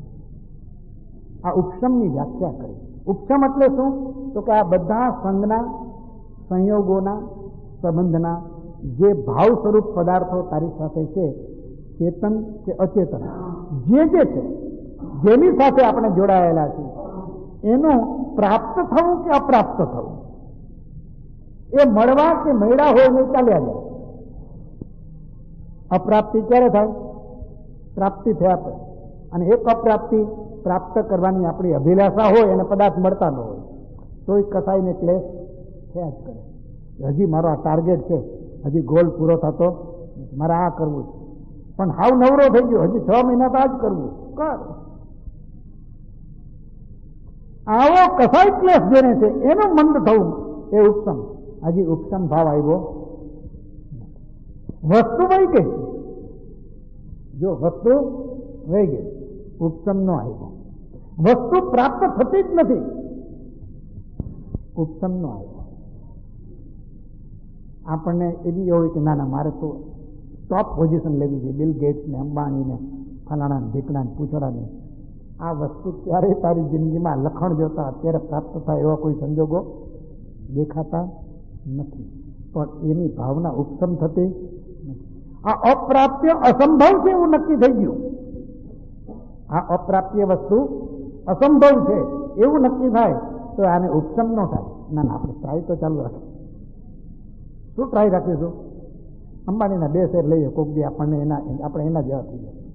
આ ઉપશમની વ્યાખ્યા કરી. ઉપશમ એટલે શું? તો કે આ બધા સંઘના સંયોગોના સંબંધના જે ભાવ સ્વરૂપ પદાર્થો તારી સાથે છે, ચેતન કે અચેતન જે જે છે, જેની સાથે આપણે જોડાયેલા છીએ, એનું પ્રાપ્ત થવું કે અપ્રાપ્ત થવું, એ મળવા કે મળ્યા હોય નહીં ચાલ્યા જાય. અપ્રાપ્તિ ક્યારે થાય? પ્રાપ્તિ થયા પછી. અને એક અપ્રાપ્તિ પ્રાપ્ત કરવાની આપણી અભિલાષા હોય અને પદાર્થ મળતા ન હોય તો એ કસાઈને ક્લેશ થયા જ કરે. હજી મારો આ ટાર્ગેટ છે, હજી ગોલ પૂરો થતો, મારે આ કરવું છે, પણ હાવ નવરો થઈ ગયો, હજી છ મહિના તો આ જ કરવું, કર. આવો કસાય ક્લેશ જેને છે એનું મંદ થવું એ ઉપશમ. હજી ઉપશમ ભાવ આવ્યો. વસ્તુ વહી ગઈ, જો વસ્તુ વહી ગઈ, ઉપશમ નો આવ્યો. વસ્તુ પ્રાપ્ત થતી જ નથી, ઉપશમ નો આવ્યો. આપણને એવી હોય કે ના ના મારે તો ટોપ પોઝિશન લેવી છે, બિલ ગેટ્સ ને અંબાણી ને ફલાણા ને ઢીકણા ને પૂછડાની. આ વસ્તુ ક્યારેય તારી જિંદગીમાં લખણ જોતા અત્યારે પ્રાપ્ત થાય એવા કોઈ સંજોગો દેખાતા નથી, પણ એની ભાવના ઉપશમ થતી નથી. આ અપ્રાપ્ય અસંભવ છે એવું નક્કી થઈ ગયું. આ અપ્રાપ્ય વસ્તુ અસંભવ છે એવું નક્કી થાય તો આને ઉપશમ ન થાય. ના ના આપણે ટ્રાય તો ચાલુ રાખીએ. શું ટ્રાય રાખીશું? અંબાણીના બે શેર લઈએ, કોક દી આપણને એના આપણે એના જેવા થઈ જાય.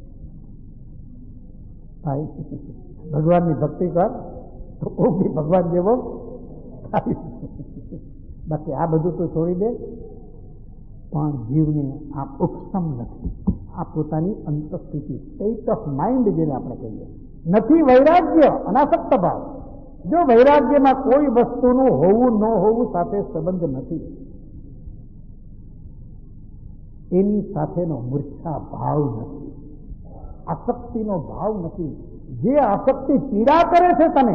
ભાઈ ભગવાનની ભક્તિ કર તો કોક દી ભગવાન જેવો થાય. બાકી આ બધું તો છોડી દે. પણ જીવને આ ઉપશમ નથી. આ પોતાની અંતઃસ્થિતિ, સ્ટેટ ઓફ માઇન્ડ જેને આપણે કહીએ, નથી વૈરાગ્ય, અનાસક્ત ભાવ. જો વૈરાગ્યમાં કોઈ વસ્તુનું હોવું ન હોવું સાથે સંબંધ નથી, એની સાથેનો મૂર્છા ભાવ નથી, આસક્તિનો ભાવ નથી. જે આસક્તિ પીડા કરે છે તને,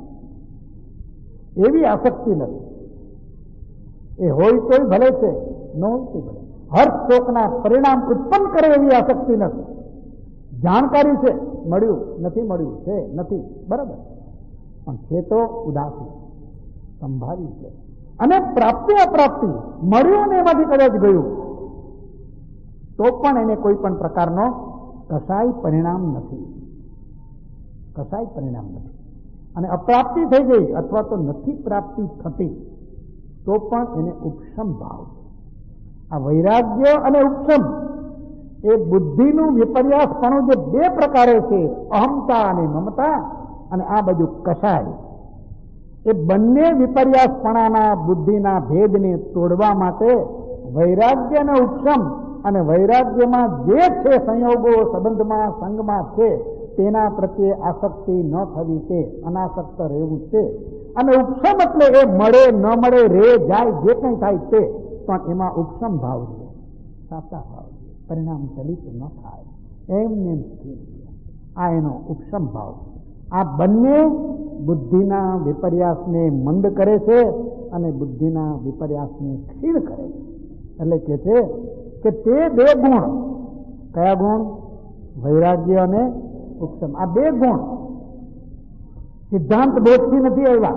એવી આસક્તિ નથી. એ હોય તોય ભલે છે, ન હોય તો ભલે. હર્ષ શોકના પરિણામ ઉત્પન્ન કરે એવી આસક્તિ નથી. જાણકારી છે, મળ્યું નથી, મળ્યું છે નથી, બરાબર, પણ છે તો ઉદાસી સંભાવી છે. અને પ્રાપ્તિ અપ્રાપ્તિ મળ્યું ને એમાંથી કદાચ ગયું તો પણ એને કોઈ પણ પ્રકારનો કસાય પરિણામ નથી, કસાય પરિણામ નથી. અને અપ્રાપ્તિ થઈ ગઈ અથવા તો નથી પ્રાપ્તિ થતી તો પણ એને ઉપશમ ભાવ. આ વૈરાગ્ય અને ઉપશમ એ બુદ્ધિનું વિપર્યાસપણું જે બે પ્રકારે છે, અહમતા અને મમતા, અને આ બાજુ કસાય, એ બંને વિપર્યાસપણાના બુદ્ધિના ભેદને તોડવા માટે વૈરાગ્ય અને ઉપશમ, અને વૈરાગ્યમાં જે છે સંયોગો સંબંધમાં સંગમાં છે તેના પ્રત્યે આસક્તિ ન થવી, તે અનાસક્ત રહેવું છે. અને ઉપશમ એટલે એ મળે ન મળે, રે જાય, જે કંઈ થાય તે, પણ એમાં ઉપશમ ભાવ છે, સાચા ભાવ છે, પરિણામ ચલિત ન થાય, એમને સ્થિર છે. આ એનો ઉપશમ ભાવ. આ બંને બુદ્ધિના વિપર્યાસને મંદ કરે છે અને બુદ્ધિના વિપર્યાસને ક્ષીણ કરે છે. એટલે કે છે કે તે બે ગુણ, કયા ગુણ? વૈરાગ્ય અને ઉપશમ. આ બે ગુણ સિદ્ધાંત બોધથી નથી આવ્યા,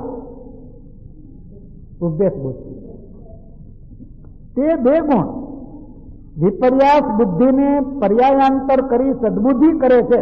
ઉપદેશ બોધથી. તે બે ગુણ વિપર્યાસ બુદ્ધિને પર્યાયાંતર કરી સદબુદ્ધિ કરે છે.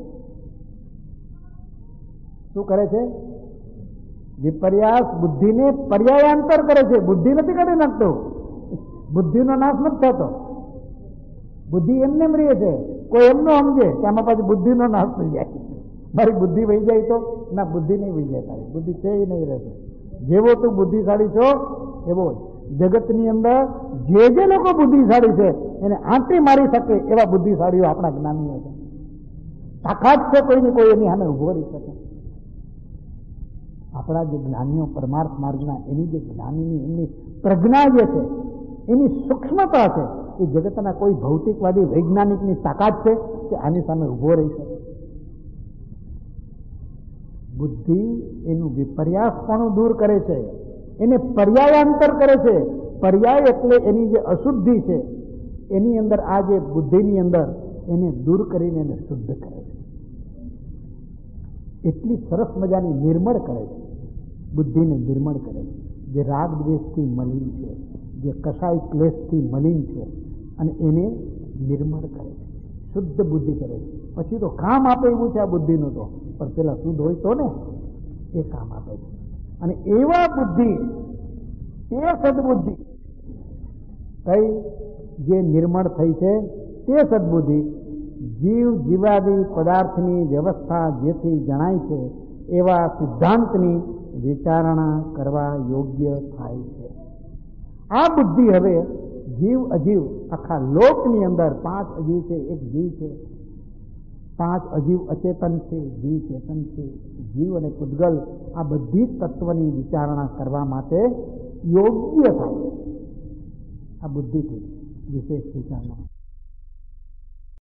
શું કરે છે? વિપર્યાસ બુદ્ધિને પર્યાયાંતર કરે છે. બુદ્ધિ નથી કરી નાખતો, બુદ્ધિનો નાશ નથી થતો. બુદ્ધિ એમને એમ રહે છે. કોઈ એમનો સમજે કે આમાં પાછી બુદ્ધિનો નાશ થઈ જાય, મારી બુદ્ધિ વહી જાય તો ના, બુદ્ધિ નહીં વહી જાય. તારી બુદ્ધિ છે એ નહીં રહેશે. જેવો તું બુદ્ધિશાળી છો એવો જગતની અંદર જે જે લોકો બુદ્ધિશાળી છે એને આંટી મારી શકે એવા બુદ્ધિશાળીઓ આપણા જ્ઞાનીઓ છે. તાકાત છે કોઈને કોઈ એની સામે ઉભો રહી શકે. આપણા જે જ્ઞાનીઓ પરમાર્થ માર્ગના, એની જે જ્ઞાનીની એમની પ્રજ્ઞા જે છે, એની સૂક્ષ્મતા છે, એ જગતના કોઈ ભૌતિકવાદી વૈજ્ઞાનિકની તાકાત છે કે આની સામે ઉભો રહી શકે. બુદ્ધિ એનું વિપર્યાસપણું દૂર કરે છે, એને પર્યાયાંતર કરે છે. પર્યાય એટલે એની જે અશુદ્ધિ છે એની અંદર, આ જે બુદ્ધિની અંદર એને દૂર કરીને એને શુદ્ધ કરે છે. એટલી સરસ મજાની નિર્મળ કરે છે, બુદ્ધિને નિર્મળ કરે છે. જે રાગ દ્વેષથી મલિન છે, જે કસાય ક્લેશથી મલિન છે, અને એને નિર્મળ કરે છે, શુદ્ધ બુદ્ધિ કરે છે. પછી તો કામ આપે એવું છે આ બુદ્ધિનું, તો પણ પેલા શુદ્ધ હોય તો ને એ કામ આપે છે. અને એવા બુદ્ધિ, એ સદબુદ્ધિ કઈ જે નિર્મળ થઈ છે, તે સદબુદ્ધિ જીવ જીવાદી પદાર્થની વ્યવસ્થા જેથી જણાય છે એવા સિદ્ધાંતની વિચારણા કરવા યોગ્ય થાય છે. આ બુદ્ધિ હવે જીવ અજીવ આખા લોકની અંદર પાંચ અજીવ છે, એક જીવ છે, પાંચ અજીવ અચેતન છે, જીવ ચેતન છે, જીવ અને પૂતગલ, આ બધી તત્વની વિચારણા કરવા માટે યોગ્ય થાય છે આ બુદ્ધિથી વિશેષ વિચારણા.